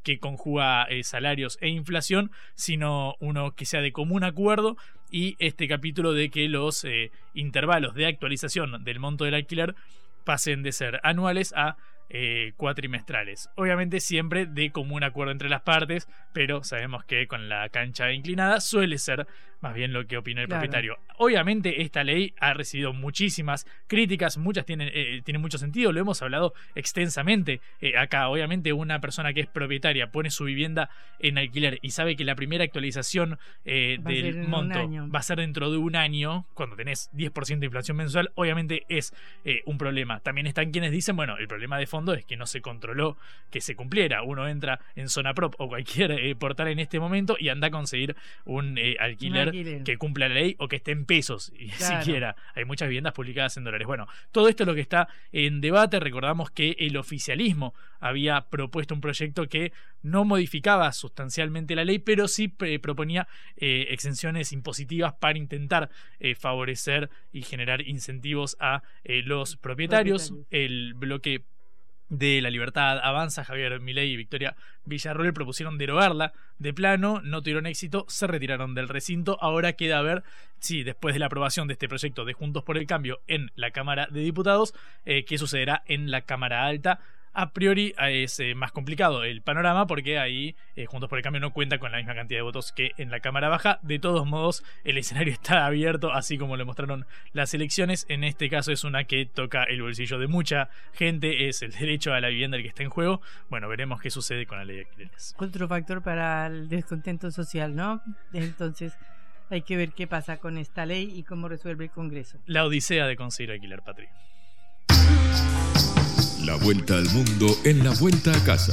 que conjuga eh, salarios e inflación, sino uno que sea de común acuerdo, y este capítulo de que los eh, intervalos de actualización del monto del alquiler pasen de ser anuales a Eh, cuatrimestrales. Obviamente siempre de común acuerdo entre las partes, pero sabemos que con la cancha inclinada suele ser más bien lo que opina el claro. propietario. Obviamente esta ley ha recibido muchísimas críticas, muchas tienen, eh, tienen mucho sentido, lo hemos hablado extensamente eh, acá. Obviamente una persona que es propietaria pone su vivienda en alquiler y sabe que la primera actualización eh, del monto va a ser dentro de un año, cuando tenés diez por ciento de inflación mensual, obviamente es eh, un problema. También están quienes dicen, bueno, el problema de fondo es que no se controló que se cumpliera. Uno entra en Zona Prop o cualquier eh, portal en este momento y anda a conseguir un eh, alquiler, un alquiler que cumpla la ley o que esté en pesos, y claro. siquiera. Hay muchas viviendas publicadas en dólares. Bueno, todo esto es lo que está en debate. Recordamos que el oficialismo había propuesto un proyecto que no modificaba sustancialmente la ley, pero sí eh, proponía eh, exenciones impositivas para intentar eh, favorecer y generar incentivos a eh, los propietarios. propietarios. El bloque de La Libertad Avanza, Javier Milei y Victoria Villarroel propusieron derogarla de plano, no tuvieron éxito, se retiraron del recinto. Ahora queda a ver si después de la aprobación de este proyecto de Juntos por el Cambio en la Cámara de Diputados, eh, qué sucederá en la Cámara Alta. A priori es eh, más complicado el panorama, porque ahí eh, Juntos por el Cambio no cuenta con la misma cantidad de votos que en la Cámara Baja. De todos modos, el escenario está abierto, así como lo mostraron las elecciones. En este caso es una que toca el bolsillo de mucha gente, es el derecho a la vivienda el que está en juego. Bueno, veremos qué sucede con la ley de alquileres. Otro factor para el descontento social, ¿no? Entonces hay que ver qué pasa con esta ley y cómo resuelve el Congreso. La odisea de conseguir alquiler, Patri. La vuelta al mundo en la vuelta a casa.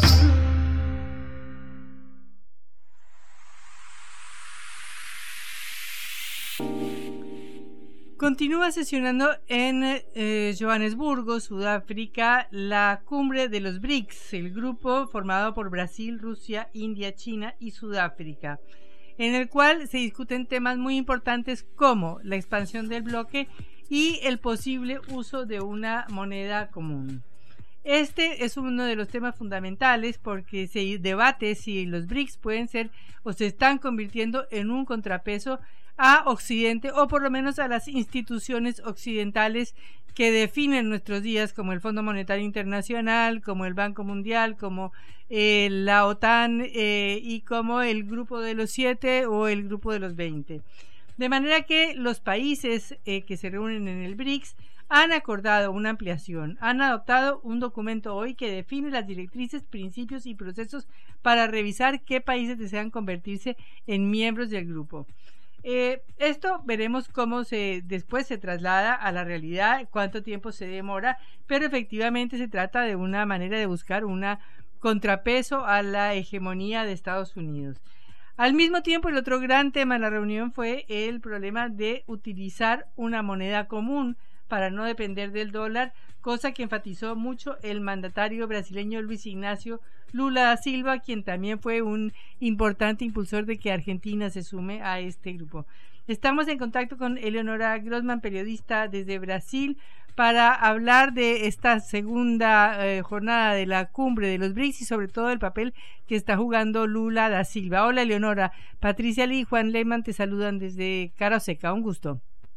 Continúa sesionando en eh, Johannesburgo, Sudáfrica, la cumbre de los BRICS, el grupo formado por Brasil, Rusia, India, China y Sudáfrica, en el cual se discuten temas muy importantes como la expansión del bloque y el posible uso de una moneda común. Este es uno de los temas fundamentales porque se debate si los BRICS pueden ser o se están convirtiendo en un contrapeso a Occidente, o por lo menos a las instituciones occidentales que definen nuestros días, como el Fondo Monetario Internacional, como el Banco Mundial, como eh, la OTAN eh, y como el Grupo de los Siete o el Grupo de los Veinte. De manera que los países eh, que se reúnen en el BRICS han acordado una ampliación, han adoptado un documento hoy que define las directrices, principios y procesos para revisar qué países desean convertirse en miembros del grupo. Eh, esto veremos cómo se después se traslada a la realidad, cuánto tiempo se demora, pero efectivamente se trata de una manera de buscar un contrapeso a la hegemonía de Estados Unidos. Al mismo tiempo, el otro gran tema de la reunión fue el problema de utilizar una moneda común para no depender del dólar, cosa que enfatizó mucho el mandatario brasileño Luis Ignacio Lula da Silva, quien también fue un importante impulsor de que Argentina se sume a este grupo. Estamos en contacto con Eleonora Grossman, periodista desde Brasil, para hablar de esta segunda eh, jornada de la cumbre de los BRICS y sobre todo el papel que está jugando Lula da Silva. Hola Eleonora, Patricia Lee y Juan Lehmann te saludan desde Cara Oseca, un gusto.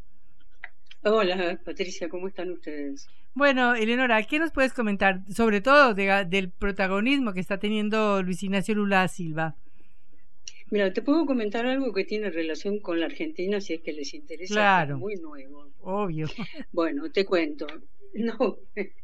Hola Patricia, ¿cómo están ustedes? Bueno, Eleonora, ¿qué nos puedes comentar sobre todo de, del protagonismo que está teniendo Luis Ignacio Lula da Silva? Mira, te puedo comentar algo que tiene relación con la Argentina, si es que les interesa. Claro, es muy nuevo. Obvio. Bueno, te cuento. No,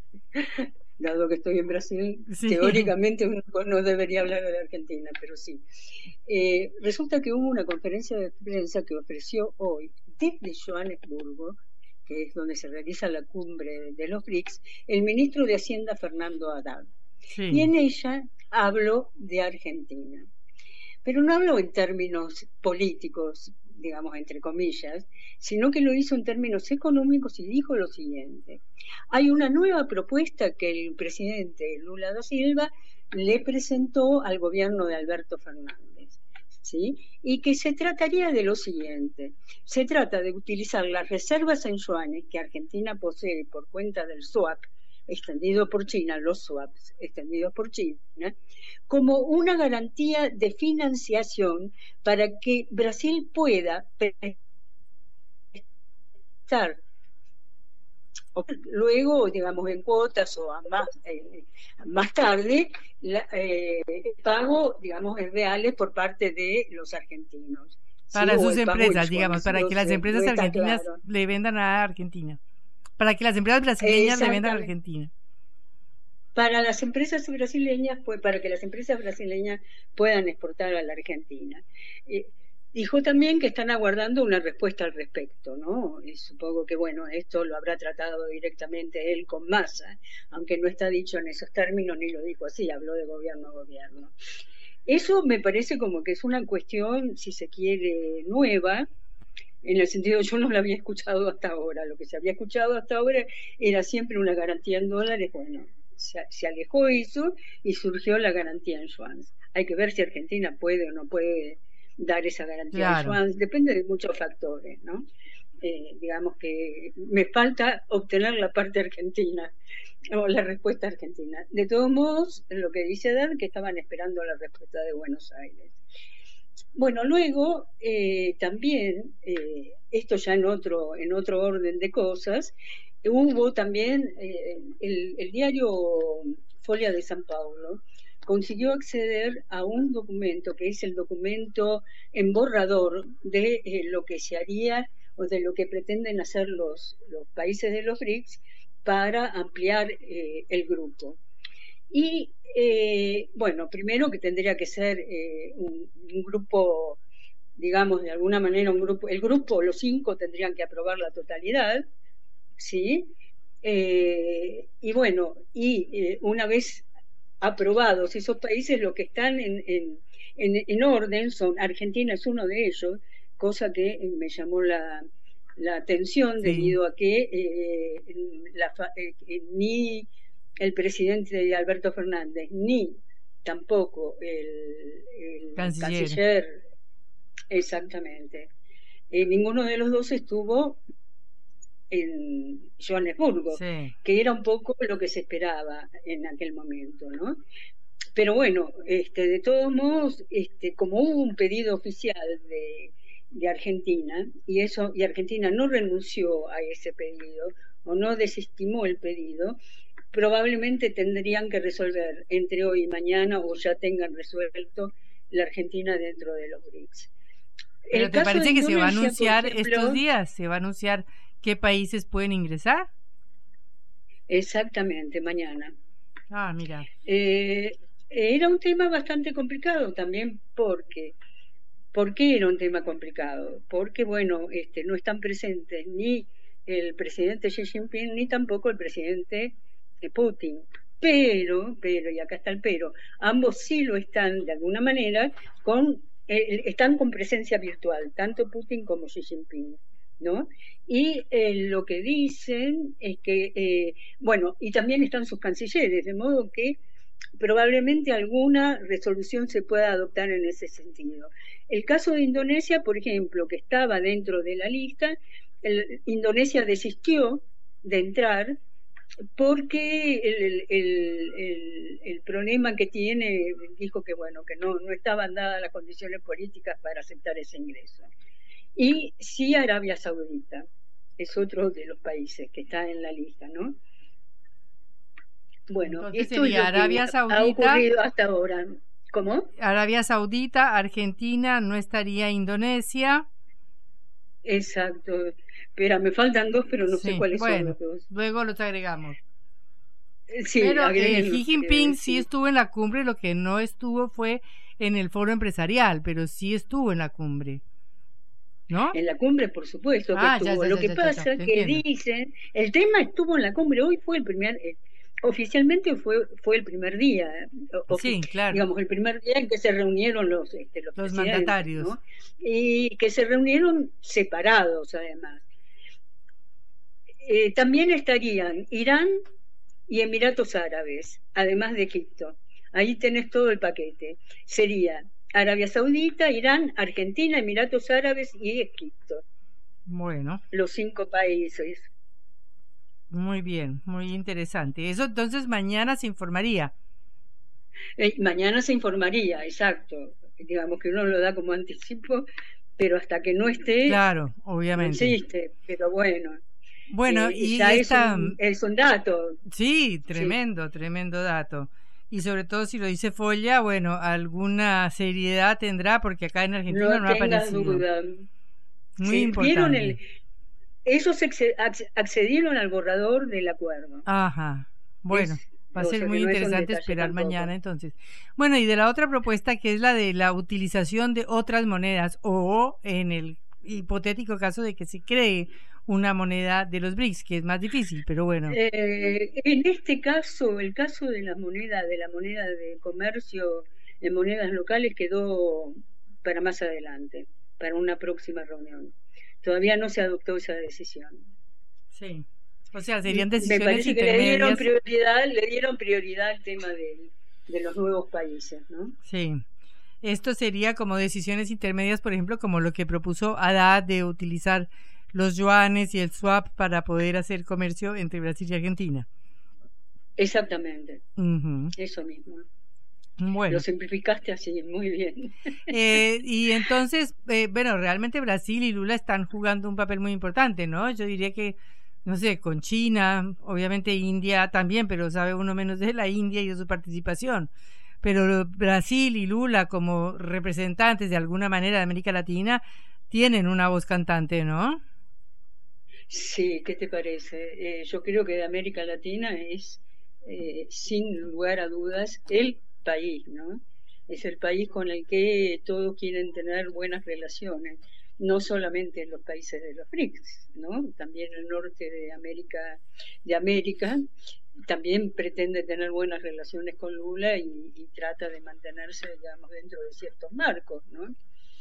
dado que estoy en Brasil, sí. Teóricamente uno no debería hablar de la Argentina, pero sí. Eh, resulta que hubo una conferencia de prensa que ofreció hoy desde Johannesburgo, que es donde se realiza la cumbre de los BRICS, el ministro de Hacienda Fernando Haddad. Sí. Y en ella habló de Argentina. Pero no habló en términos políticos, digamos, entre comillas, sino que lo hizo en términos económicos y dijo lo siguiente: hay una nueva propuesta que el presidente Lula da Silva le presentó al gobierno de Alberto Fernández, ¿sí? Y que se trataría de lo siguiente: se trata de utilizar las reservas en yuanes que Argentina posee por cuenta del swap, extendidos por China, los swaps extendidos por China, como una garantía de financiación para que Brasil pueda prestar luego, digamos, en cuotas o a más, eh, más tarde, la, eh, el pago, digamos, en reales por parte de los argentinos. Para ¿sí? sus empresas, digamos, para que las sé, empresas no argentinas claro. le vendan a Argentina. Para que las empresas brasileñas le vendan a Argentina. Para las empresas brasileñas, pues, para que las empresas brasileñas puedan exportar a la Argentina. Eh, Dijo también que están aguardando una respuesta al respecto, ¿no? Y supongo que, bueno, esto lo habrá tratado directamente él con Massa, aunque no está dicho en esos términos ni lo dijo así, habló de gobierno a gobierno. Eso me parece como que es una cuestión, si se quiere, nueva, en el sentido, yo no la había escuchado hasta ahora. Lo que se había escuchado hasta ahora era siempre una garantía en dólares. Bueno, se, se alejó eso y surgió la garantía en yuanes. Hay que ver si Argentina puede o no puede dar esa garantía claro. en yuanes, depende de muchos factores, ¿no? Eh, digamos que me falta obtener la parte argentina o la respuesta argentina. De todos modos, lo que dice Dan, que estaban esperando la respuesta de Buenos Aires. Bueno, luego eh, también, eh, esto ya en otro, en otro orden de cosas, hubo también eh, el, el diario Folha de San Paulo, consiguió acceder a un documento que es el documento en borrador de eh, lo que se haría o de lo que pretenden hacer los, los países de los B R I C S para ampliar eh, el grupo. Y eh, bueno, primero que tendría que ser eh, un, un grupo, digamos de alguna manera un grupo, el grupo, los cinco tendrían que aprobar la totalidad, ¿sí? Eh, y bueno, y eh, una vez aprobados esos países, lo que están en, en, en, en orden son, Argentina es uno de ellos, cosa que me llamó la, la atención sí. debido a que eh, la, eh, ni el presidente Alberto Fernández ni tampoco el, el canciller. canciller exactamente eh, ninguno de los dos estuvo en Johannesburgo, sí. que era un poco lo que se esperaba en aquel momento, ¿no? Pero bueno, este, de todos modos, este, como hubo un pedido oficial de, de Argentina, y eso, y Argentina no renunció a ese pedido, o no desestimó el pedido, probablemente tendrían que resolver entre hoy y mañana, o ya tengan resuelto la Argentina dentro de los B R I C S. ¿Pero te parece que se va a anunciar ejemplo, estos días? ¿Se va a anunciar qué países pueden ingresar? Exactamente, mañana. Ah, mira. Eh, era un tema bastante complicado también porque, ¿por qué era un tema complicado? Porque, bueno, este, no están presentes ni el presidente Xi Jinping ni tampoco el presidente Putin. Pero, pero, y acá está el pero, ambos sí lo están de alguna manera, con, eh, están con presencia virtual, tanto Putin como Xi Jinping, ¿no? Y eh, lo que dicen es que, eh, bueno, y también están sus cancilleres, de modo que probablemente alguna resolución se pueda adoptar en ese sentido. El caso de Indonesia, por ejemplo, que estaba dentro de la lista, el, Indonesia desistió de entrar porque el, el, el, el problema que tiene, dijo que bueno, que no, no estaban dadas las condiciones políticas para aceptar ese ingreso. Y sí, Arabia Saudita es otro de los países que está en la lista, ¿no? Bueno, entonces esto sería es lo Arabia que Saudita, ha ocurrido hasta ahora. ¿Cómo? Arabia Saudita, Argentina, no estaría Indonesia. Exacto. Espera, me faltan dos, pero no sí, sé cuáles bueno, son los dos. Luego los agregamos. Sí, pero eh, Xi Jinping sí. sí estuvo en la cumbre, lo que no estuvo fue en el foro empresarial, pero sí estuvo en la cumbre. ¿No? En la cumbre, por supuesto que ah, estuvo. Ya, ya, lo ya, que ya, pasa ya, es que entiendo. dicen, el tema estuvo en la cumbre, hoy fue el primer, eh, oficialmente fue fue el primer día, o, sí, claro. digamos, el primer día en que se reunieron los, este, los, los mandatarios, ¿no? Y que se reunieron separados, además. Eh, también estarían Irán y Emiratos Árabes, además de Egipto. Ahí tenés todo el paquete. Sería Arabia Saudita, Irán, Argentina, Emiratos Árabes y Egipto. Bueno. Los cinco países. Muy bien, muy interesante. Eso entonces mañana se informaría. Eh, mañana se informaría, exacto. Digamos que uno lo da como anticipo, pero hasta que no esté, claro, obviamente. No existe, pero bueno. Bueno, eh, y ya esta... es, un, es un dato. Sí, tremendo, sí. tremendo dato. Y sobre todo si lo dice Folla, bueno, alguna seriedad tendrá, porque acá en Argentina no, no ha aparecido. Duda. Muy sí, importante. El, ellos accedieron al borrador del acuerdo. Ajá, bueno. Es, Va a ser muy no interesante esperar tampoco. mañana entonces. Bueno, y de la otra propuesta que es la de la utilización de otras monedas o en el hipotético caso de que se cree una moneda de los B R I C S, que es más difícil, pero bueno. Eh, en este caso, el caso de la moneda, de la moneda de comercio en monedas locales quedó para más adelante, para una próxima reunión. Todavía no se adoptó esa decisión. Sí. O sea, serían decisiones Me parece intermedias. Que le dieron prioridad, le dieron prioridad al tema de, de los nuevos países, ¿no? Sí. Esto sería como decisiones intermedias, por ejemplo, como lo que propuso Haddad de utilizar los yuanes y el swap para poder hacer comercio entre Brasil y Argentina. Exactamente. Uh-huh. Eso mismo. Bueno. Lo simplificaste así, muy bien. Eh, y entonces, eh, bueno, realmente Brasil y Lula están jugando un papel muy importante, ¿no? Yo diría que no sé, con China, obviamente India también, pero sabe uno menos de la India y de su participación. Pero Brasil y Lula como representantes de alguna manera de América Latina tienen una voz cantante, ¿no? Sí, ¿qué te parece? Eh, yo creo que de América Latina es, eh, sin lugar a dudas, el país, ¿no? Es el país con el que todos quieren tener buenas relaciones. No solamente en los países de los B R I C S, ¿no? También el norte de América, de América también pretende tener buenas relaciones con Lula y, y trata de mantenerse, digamos, dentro de ciertos marcos, ¿no?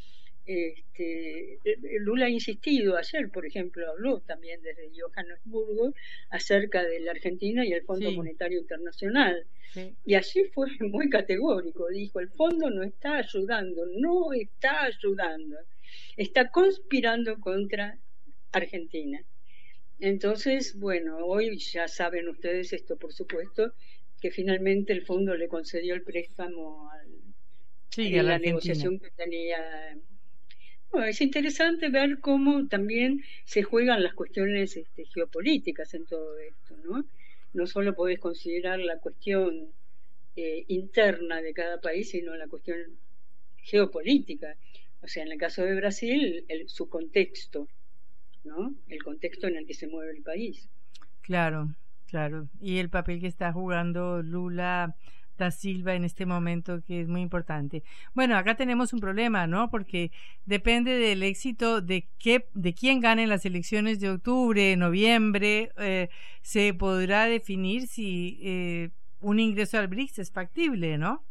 Este, Lula ha insistido, ayer, por ejemplo, habló también desde Johannesburgo acerca de la Argentina y el Fondo sí. Monetario Internacional. Sí. Y allí fue muy categórico, dijo, el fondo no está ayudando, no está ayudando. Está conspirando contra Argentina. Entonces, bueno, hoy ya saben ustedes esto, por supuesto, que finalmente el fondo le concedió el préstamo al, sí, a la, la Argentina. negociación que tenía. Bueno, es interesante ver cómo también se juegan las cuestiones este, geopolíticas en todo esto, ¿no? No solo podés considerar la cuestión eh, interna de cada país, sino la cuestión geopolítica. O sea, en el caso de Brasil, el, su contexto, ¿no? El contexto en el que se mueve el país. Claro, claro. Y el papel que está jugando Lula da Silva en este momento, que es muy importante. Bueno, acá tenemos un problema, ¿no? Porque depende del éxito de qué, de quién gane las elecciones de octubre, noviembre, eh, se podrá definir si eh, un ingreso al B R I C S es factible, ¿no?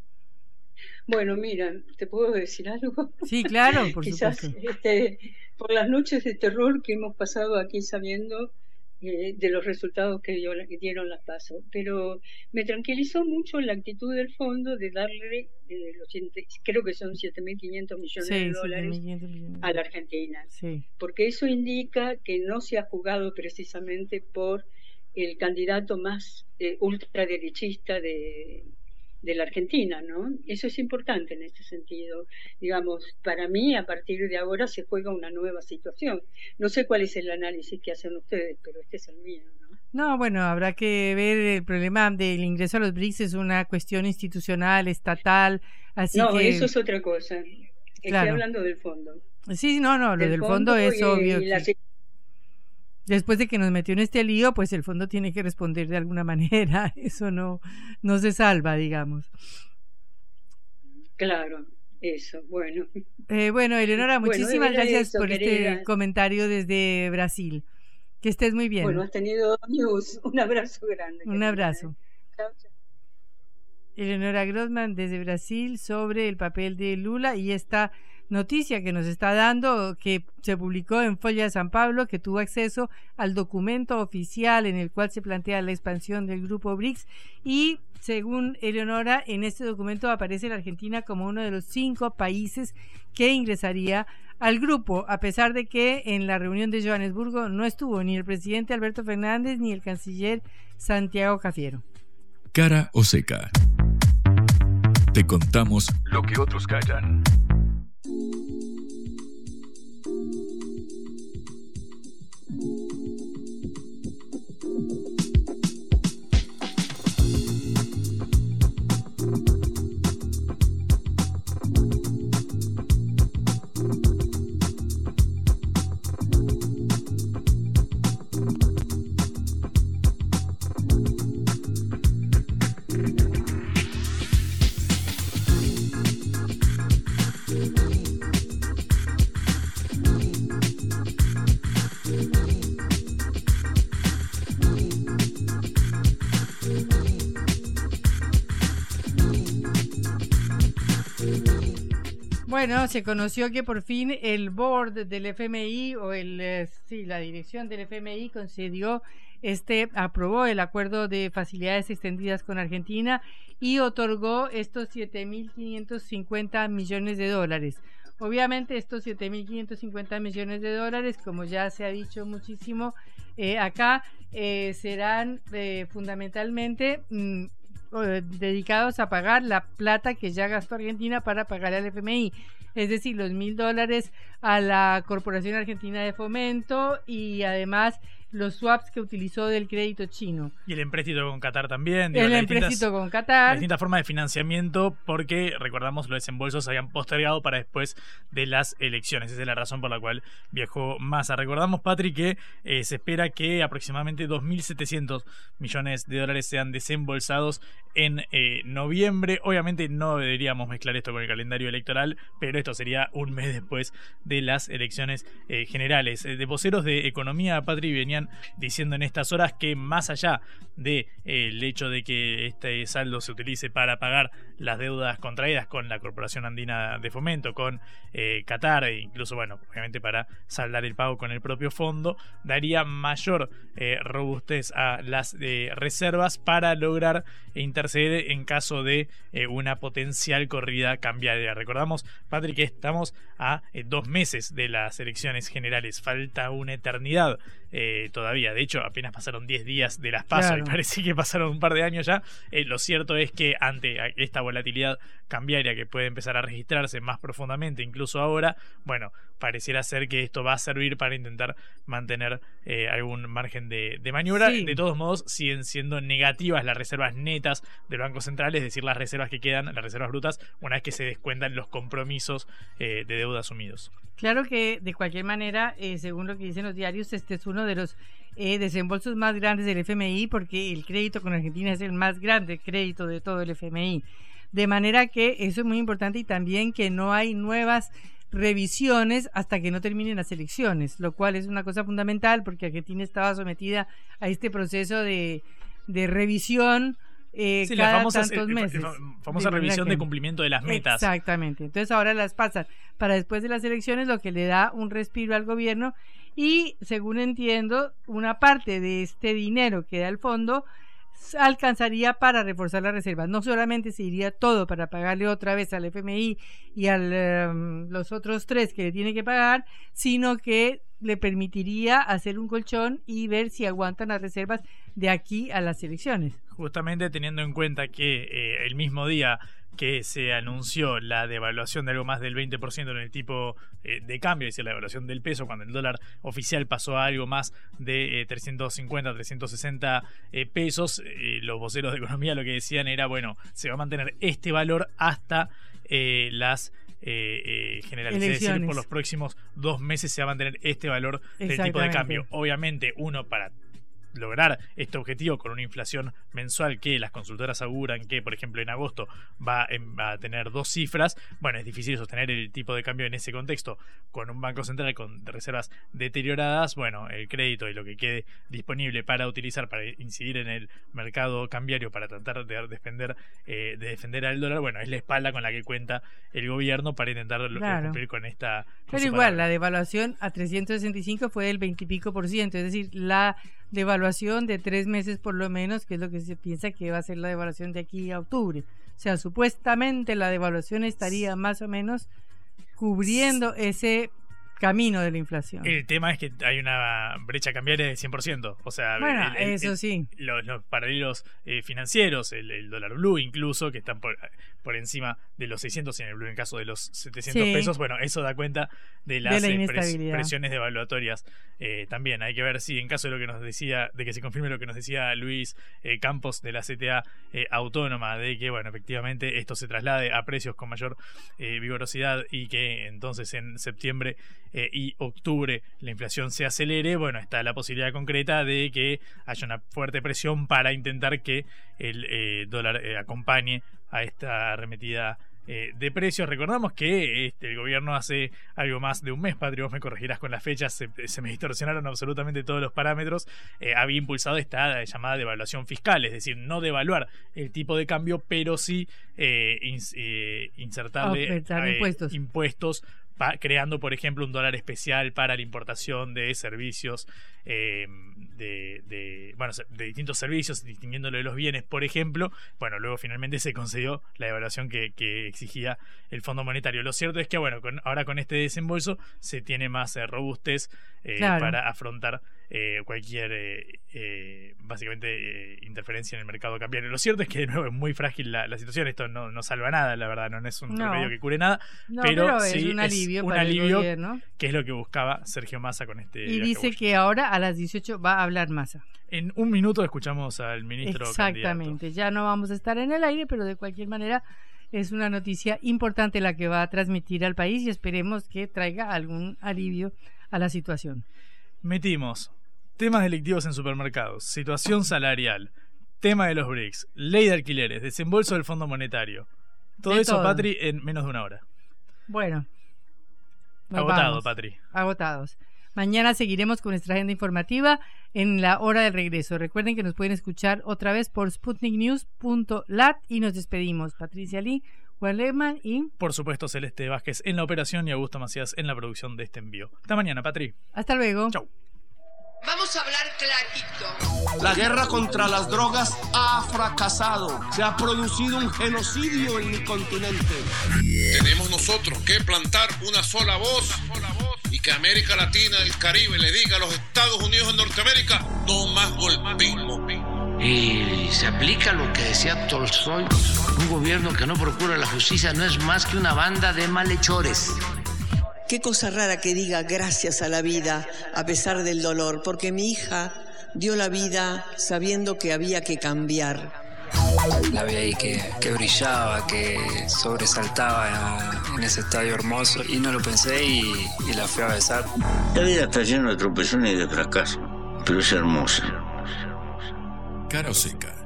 Bueno, mira, ¿te puedo decir algo? Sí, claro, por Quizás, supuesto. Este, por las noches de terror que hemos pasado aquí sabiendo eh, de los resultados que, dio, que dieron las PASO, pero me tranquilizó mucho la actitud del fondo de darle, eh, los, creo que son siete mil quinientos millones sí, de dólares millones. a la Argentina, sí. Porque eso indica que no se ha jugado precisamente por el candidato más eh, ultraderechista de... de la Argentina, ¿no? Eso es importante en este sentido. Digamos, para mí, a partir de ahora se juega una nueva situación. No sé cuál es el análisis que hacen ustedes, pero este es el mío, ¿no? No, bueno, habrá que ver el problema del ingreso a los B R I C S, es una cuestión institucional, estatal, así no, que... No, eso es otra cosa. Estoy claro. hablando del fondo. Sí, no, no, lo del, del fondo, fondo es y, obvio. Y la... que... Después de que nos metió en este lío, pues el fondo tiene que responder de alguna manera. Eso no, no se salva, digamos. Claro, eso, bueno. Eh, bueno, Eleonora, muchísimas bueno, gracias eso, por querida. este comentario desde Brasil. Que estés muy bien. Bueno, has tenido news. Un abrazo grande. Un abrazo. Chao, chao. Eleonora Grossman desde Brasil sobre el papel de Lula y esta noticia que nos está dando, que se publicó en Folha de San Pablo, que tuvo acceso al documento oficial en el cual se plantea la expansión del grupo B R I C S, y según Eleonora, en este documento aparece la Argentina como uno de los cinco países que ingresaría al grupo, a pesar de que en la reunión de Johannesburgo no estuvo ni el presidente Alberto Fernández ni el canciller Santiago Cafiero. Cara o seca. Te contamos lo que otros callan. Bueno, se conoció que por fin el board del F M I o el eh, sí, la dirección del F M I concedió este aprobó el acuerdo de facilidades extendidas con Argentina y otorgó estos siete mil quinientos cincuenta millones de dólares. Obviamente estos siete mil quinientos cincuenta millones de dólares, como ya se ha dicho muchísimo eh, acá, eh, serán eh, fundamentalmente mmm, dedicados a pagar la plata que ya gastó Argentina para pagar al F M I, es decir, los mil dólares a la Corporación Argentina de Fomento y además los swaps que utilizó del crédito chino. Y el empréstito con Qatar también. Digo, el empréstito con Qatar. Distintas formas de financiamiento porque, recordamos, los desembolsos se habían postergado para después de las elecciones. Esa es la razón por la cual viajó Massa. Recordamos, Patri, que eh, se espera que aproximadamente dos mil setecientos millones de dólares sean desembolsados en eh, noviembre. Obviamente no deberíamos mezclar esto con el calendario electoral, pero esto sería un mes después de las elecciones eh, generales. Eh, de voceros de economía, Patri, venían diciendo en estas horas que más allá del de, eh, hecho de que este saldo se utilice para pagar las deudas contraídas con la Corporación Andina de Fomento, con eh, Qatar e incluso, bueno, obviamente para saldar el pago con el propio fondo, daría mayor eh, robustez a las eh, reservas para lograr interceder en caso de eh, una potencial corrida cambiaria. Recordamos, Patrick, que estamos a eh, dos meses de las elecciones generales, falta una eternidad eh, todavía. De hecho, apenas pasaron diez días de las PASO, claro, y parece que pasaron un par de años ya. Eh, lo cierto es que ante esta volatilidad cambiaria que puede empezar a registrarse más profundamente, incluso ahora, bueno, pareciera ser que esto va a servir para intentar mantener eh, algún margen de, de maniobra. Sí. De todos modos, siguen siendo negativas las reservas netas del Banco Central, es decir, las reservas que quedan, las reservas brutas, una vez que se descuentan los compromisos eh, de deuda asumidos. Claro que, de cualquier manera, eh, según lo que dicen los diarios, este es uno de los eh, desembolsos más grandes del F M I, porque el crédito con Argentina es el más grande crédito de todo el F M I. De manera que eso es muy importante, y también que no hay nuevas revisiones hasta que no terminen las elecciones, lo cual es una cosa fundamental, porque Argentina estaba sometida a este proceso de, de revisión eh, sí, cada la famosa, tantos meses. La famosa de revisión de cumplimiento de las metas. Exactamente. Entonces ahora las pasan para después de las elecciones, lo que le da un respiro al gobierno, y según entiendo, una parte de este dinero que da el fondo alcanzaría para reforzar las reservas. No solamente se iría todo para pagarle otra vez al F M I y a um, los otros tres que le tiene que pagar, sino que le permitiría hacer un colchón y ver si aguantan las reservas de aquí a las elecciones. Justamente teniendo en cuenta que eh, el mismo día que se anunció la devaluación de algo más del veinte por ciento en el tipo eh, de cambio, es decir, la devaluación del peso, cuando el dólar oficial pasó a algo más de eh, trescientos cincuenta, trescientos sesenta eh, pesos, eh, los voceros de economía lo que decían era, bueno, se va a mantener este valor hasta eh, las eh, eh, generales, es decir, por los próximos dos meses se va a mantener este valor del tipo de cambio. Obviamente, uno para lograr este objetivo con una inflación mensual que las consultoras auguran que, por ejemplo, en agosto va, en, va a tener dos cifras, bueno, es difícil sostener el tipo de cambio en ese contexto con un banco central con reservas deterioradas. Bueno, el crédito y lo que quede disponible para utilizar, para incidir en el mercado cambiario, para tratar de defender, eh, de defender al dólar, bueno, es la espalda con la que cuenta el gobierno para intentar claro. cumplir con esta... Con Pero igual, palabra. La devaluación a trescientos sesenta y cinco fue del veinte y pico por ciento, es decir, la devaluación de tres meses por lo menos, que es lo que se piensa que va a ser la devaluación de aquí a octubre. O sea, supuestamente la devaluación estaría más o menos cubriendo ese camino de la inflación. El tema es que hay una brecha cambiaria de cien por ciento. O sea, bueno, el, el, eso el, sí. Los, los paralelos eh, financieros, el, el dólar blue incluso, que están por, por encima de los seiscientos y en el blue en caso de los setecientos sí. pesos. Bueno, eso da cuenta de las de la eh, pres, inestabilidad. presiones devaluatorias. Eh, también hay que ver si en caso de lo que nos decía, de que se confirme lo que nos decía Luis eh, Campos de la C T A eh, autónoma, de que bueno, efectivamente esto se traslade a precios con mayor eh, vigorosidad y que entonces en septiembre eh, y octubre la inflación se acelere. Bueno, está la posibilidad concreta de que haya una fuerte presión para intentar que el eh, dólar eh, acompañe a esta arremetida eh, de precios. Recordamos que este, el gobierno hace algo más de un mes, Patri, vos me corregirás con las fechas, se, se me distorsionaron absolutamente todos los parámetros, eh, había impulsado esta llamada devaluación fiscal, es decir, no devaluar el tipo de cambio, pero sí eh, ins, eh, insertarle eh, impuestos, impuestos pa, creando, por ejemplo, un dólar especial para la importación de servicios eh, de, de, bueno, de distintos servicios, distinguiéndolo de los bienes, por ejemplo. Bueno, luego finalmente se concedió la devaluación que, que exigía el Fondo Monetario. Lo cierto es que, bueno, con, ahora con este desembolso se tiene más eh, robustez eh, claro. para afrontar eh, cualquier, eh, eh, básicamente, eh, interferencia en el mercado cambiario. Lo cierto es que, de nuevo, es muy frágil la, la situación. Esto no, no salva nada, la verdad, no es un no. remedio que cure nada, no, pero, pero sí es un alivio, es un para alivio el gobierno, que es lo que buscaba Sergio Massa con este y dice que ahora a las dieciocho va a hablar Massa. En un minuto escuchamos al ministro Exactamente, candidato. Ya no vamos a estar en el aire, pero de cualquier manera es una noticia importante la que va a transmitir al país y esperemos que traiga algún alivio a la situación. Metimos temas delictivos en supermercados, situación salarial, tema de los B R I C S, ley de alquileres, desembolso del Fondo Monetario. Todo de eso, todo. Patri, en menos de una hora. Bueno. Agotado, vamos. Patri. Agotados. Mañana seguiremos con nuestra agenda informativa en la hora del regreso. Recuerden que nos pueden escuchar otra vez por sputnik news punto lat y nos despedimos. Patricia Lee, Juan Lehmann y... por supuesto, Celeste Vázquez en la operación y Augusto Macías en la producción de este envío. Hasta mañana, Patri. Hasta luego. Chau. Vamos a hablar clarito. La guerra contra las drogas ha fracasado. Se ha producido un genocidio en mi continente. Tenemos nosotros que plantar una sola voz y que América Latina, el Caribe, le diga a los Estados Unidos de Norteamérica: no más golpismo. Y se aplica lo que decía Tolstoy: un gobierno que no procura la justicia no es más que una banda de malhechores. Qué cosa rara que diga gracias a la vida a pesar del dolor, porque mi hija dio la vida sabiendo que había que cambiar. La vi ahí que, que brillaba, que sobresaltaba en ese estadio hermoso y no lo pensé y, y la fui a besar. La vida está llena de tropezones y de fracasos, pero es hermosa. Cara o Seca.